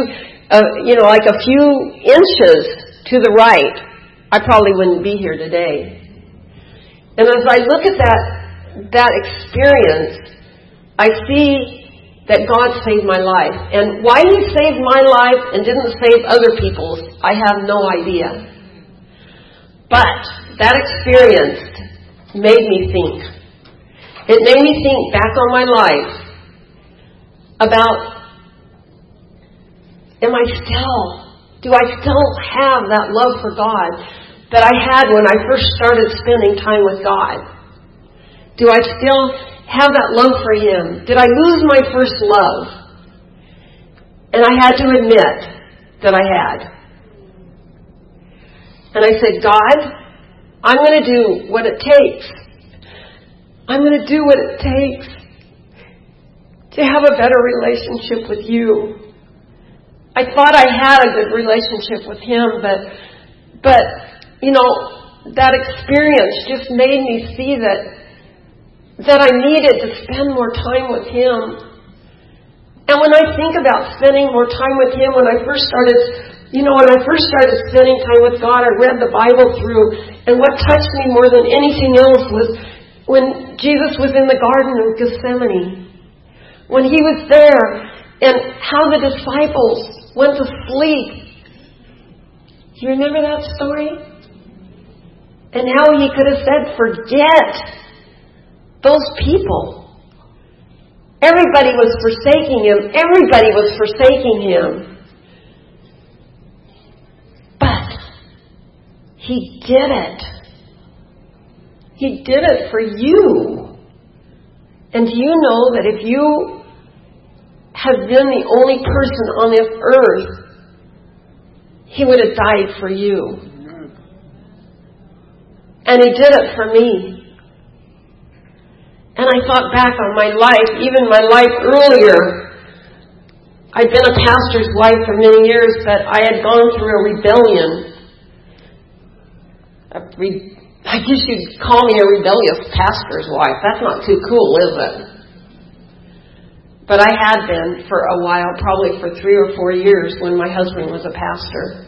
inches to the right, I probably wouldn't be here today. And as I look at that experience, I see that God saved my life. And why He saved my life and didn't save other people's, I have no idea. But that experience made me think. It made me think back on my life about, do I still have that love for God that I had when I first started spending time with God? Do I still have that love for Him? Did I lose my first love? And I had to admit that I had. And I said, God, I'm going to do what it takes. I'm going to do what it takes to have a better relationship with You. I thought I had a good relationship with Him, but that experience just made me see that I needed to spend more time with Him. And when I think about spending more time with Him, when I first started spending time with God, I read the Bible through, and what touched me more than anything else was when Jesus was in the Garden of Gethsemane. When He was there, and how the disciples went to sleep. You remember that story? And how He could have said, forget those people. Everybody was forsaking Him. Everybody was forsaking Him. But He did it. He did it for you. And do you know that if you have been the only person on this earth, He would have died for you. And He did it for me. And I thought back on my life, even my life earlier. I'd been a pastor's wife for many years, but I had gone through a rebellion. I guess you'd call me a rebellious pastor's wife. That's not too cool, is it? But I had been for a while, probably for 3 or 4 years when my husband was a pastor.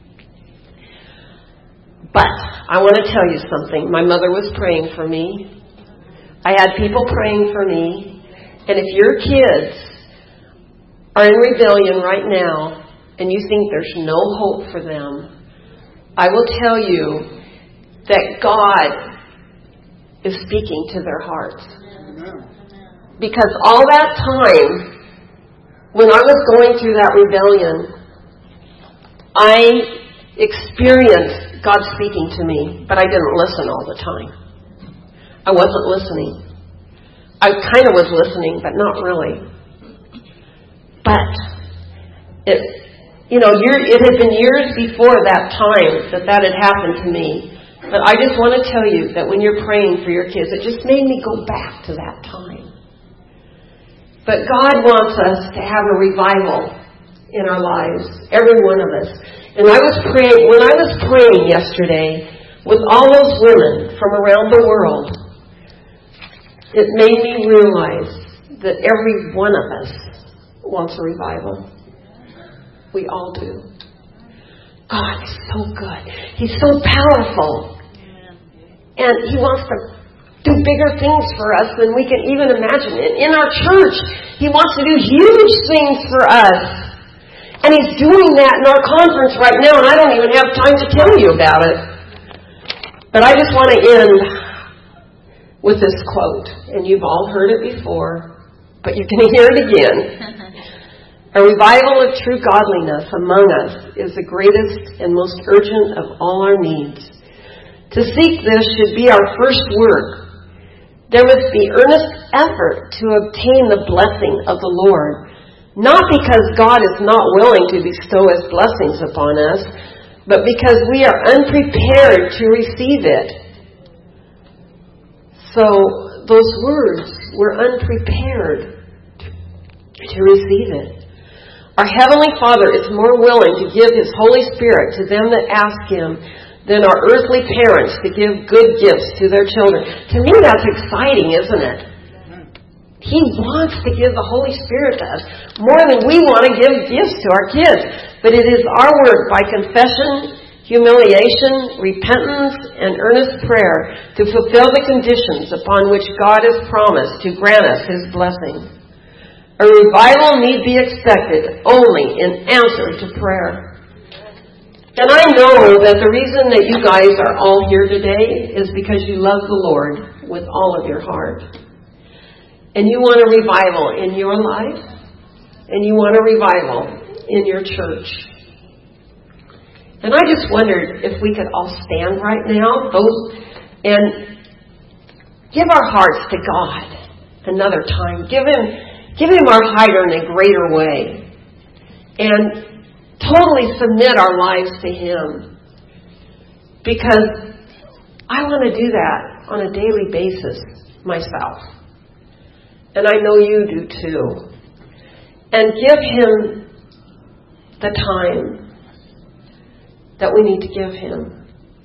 But I want to tell you something. My mother was praying for me. I had people praying for me. And if your kids are in rebellion right now and you think there's no hope for them, I will tell you that God is speaking to their hearts. Because all that time, when I was going through that rebellion, I experienced God speaking to me, but I didn't listen all the time. I wasn't listening. I kind of was listening, but not really. But it had been years before that time that had happened to me. But I just want to tell you that when you're praying for your kids, it just made me go back to that time. But God wants us to have a revival in our lives, every one of us. And when I was praying yesterday with all those women from around the world, it made me realize that every one of us wants a revival. We all do. God is so good. He's so powerful. And He wants to do bigger things for us than we can even imagine. And in our church, He wants to do huge things for us. And He's doing that in our conference right now, and I don't even have time to tell you about it. But I just want to end with this quote. And you've all heard it before, but you can hear it again. A revival of true godliness among us is the greatest and most urgent of all our needs. To seek this should be our first work. There must be earnest effort to obtain the blessing of the Lord, Not because God is not willing to bestow His blessings upon us, but because we are unprepared to receive it. So, those words, we're unprepared to receive it. Our Heavenly Father is more willing to give His Holy Spirit to them that ask Him than our earthly parents to give good gifts to their children. To me, that's exciting, isn't it? He wants to give the Holy Spirit to us more than we want to give gifts to our kids. But it is our work by confession, humiliation, repentance, and earnest prayer to fulfill the conditions upon which God has promised to grant us His blessing. A revival need be expected only in answer to prayer. And I know that the reason that you guys are all here today is because you love the Lord with all of your heart. And you want a revival in your life, and you want a revival in your church. And I just wondered if we could all stand right now and give our hearts to God another time. Give Him our hider in a greater way. And totally submit our lives to Him. Because I want to do that on a daily basis myself. And I know you do too. And give Him the time that we need to give Him.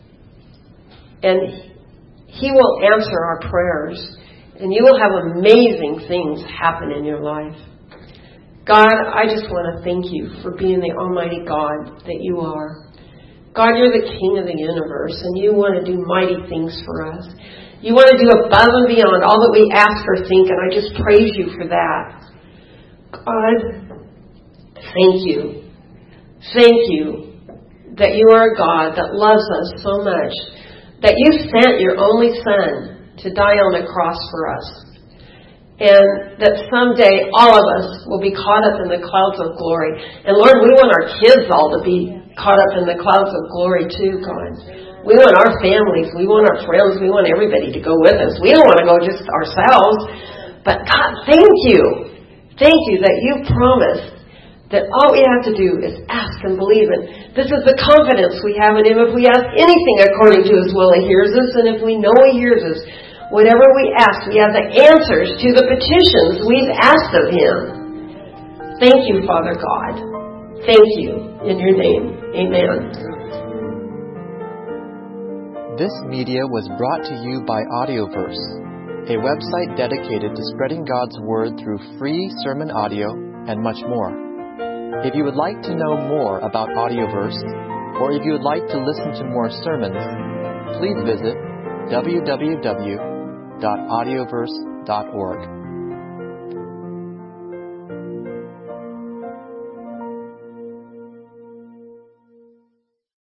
And He will answer our prayers. And you will have amazing things happen in your life. God, I just want to thank You for being the Almighty God that You are. God, You're the King of the universe, and You want to do mighty things for us. You want to do above and beyond all that we ask or think, and I just praise You for that. God, thank You. Thank You that You are a God that loves us so much, that You sent Your only Son to die on the cross for us. And that someday all of us will be caught up in the clouds of glory. And Lord, we want our kids all to be caught up in the clouds of glory too, God. We want our families, we want our friends, we want everybody to go with us. We don't want to go just ourselves. But God, thank You. Thank You that You promised that all we have to do is ask and believe. And this is the confidence we have in Him. If we ask anything according to His will, He hears us. And if we know He hears us, whatever we ask, we have the answers to the petitions we've asked of Him. Thank You, Father God. Thank You. In Your name, amen. This media was brought to you by Audioverse, a website dedicated to spreading God's Word through free sermon audio and much more. If you would like to know more about Audioverse, or if you would like to listen to more sermons, please visit www.audioverse.org.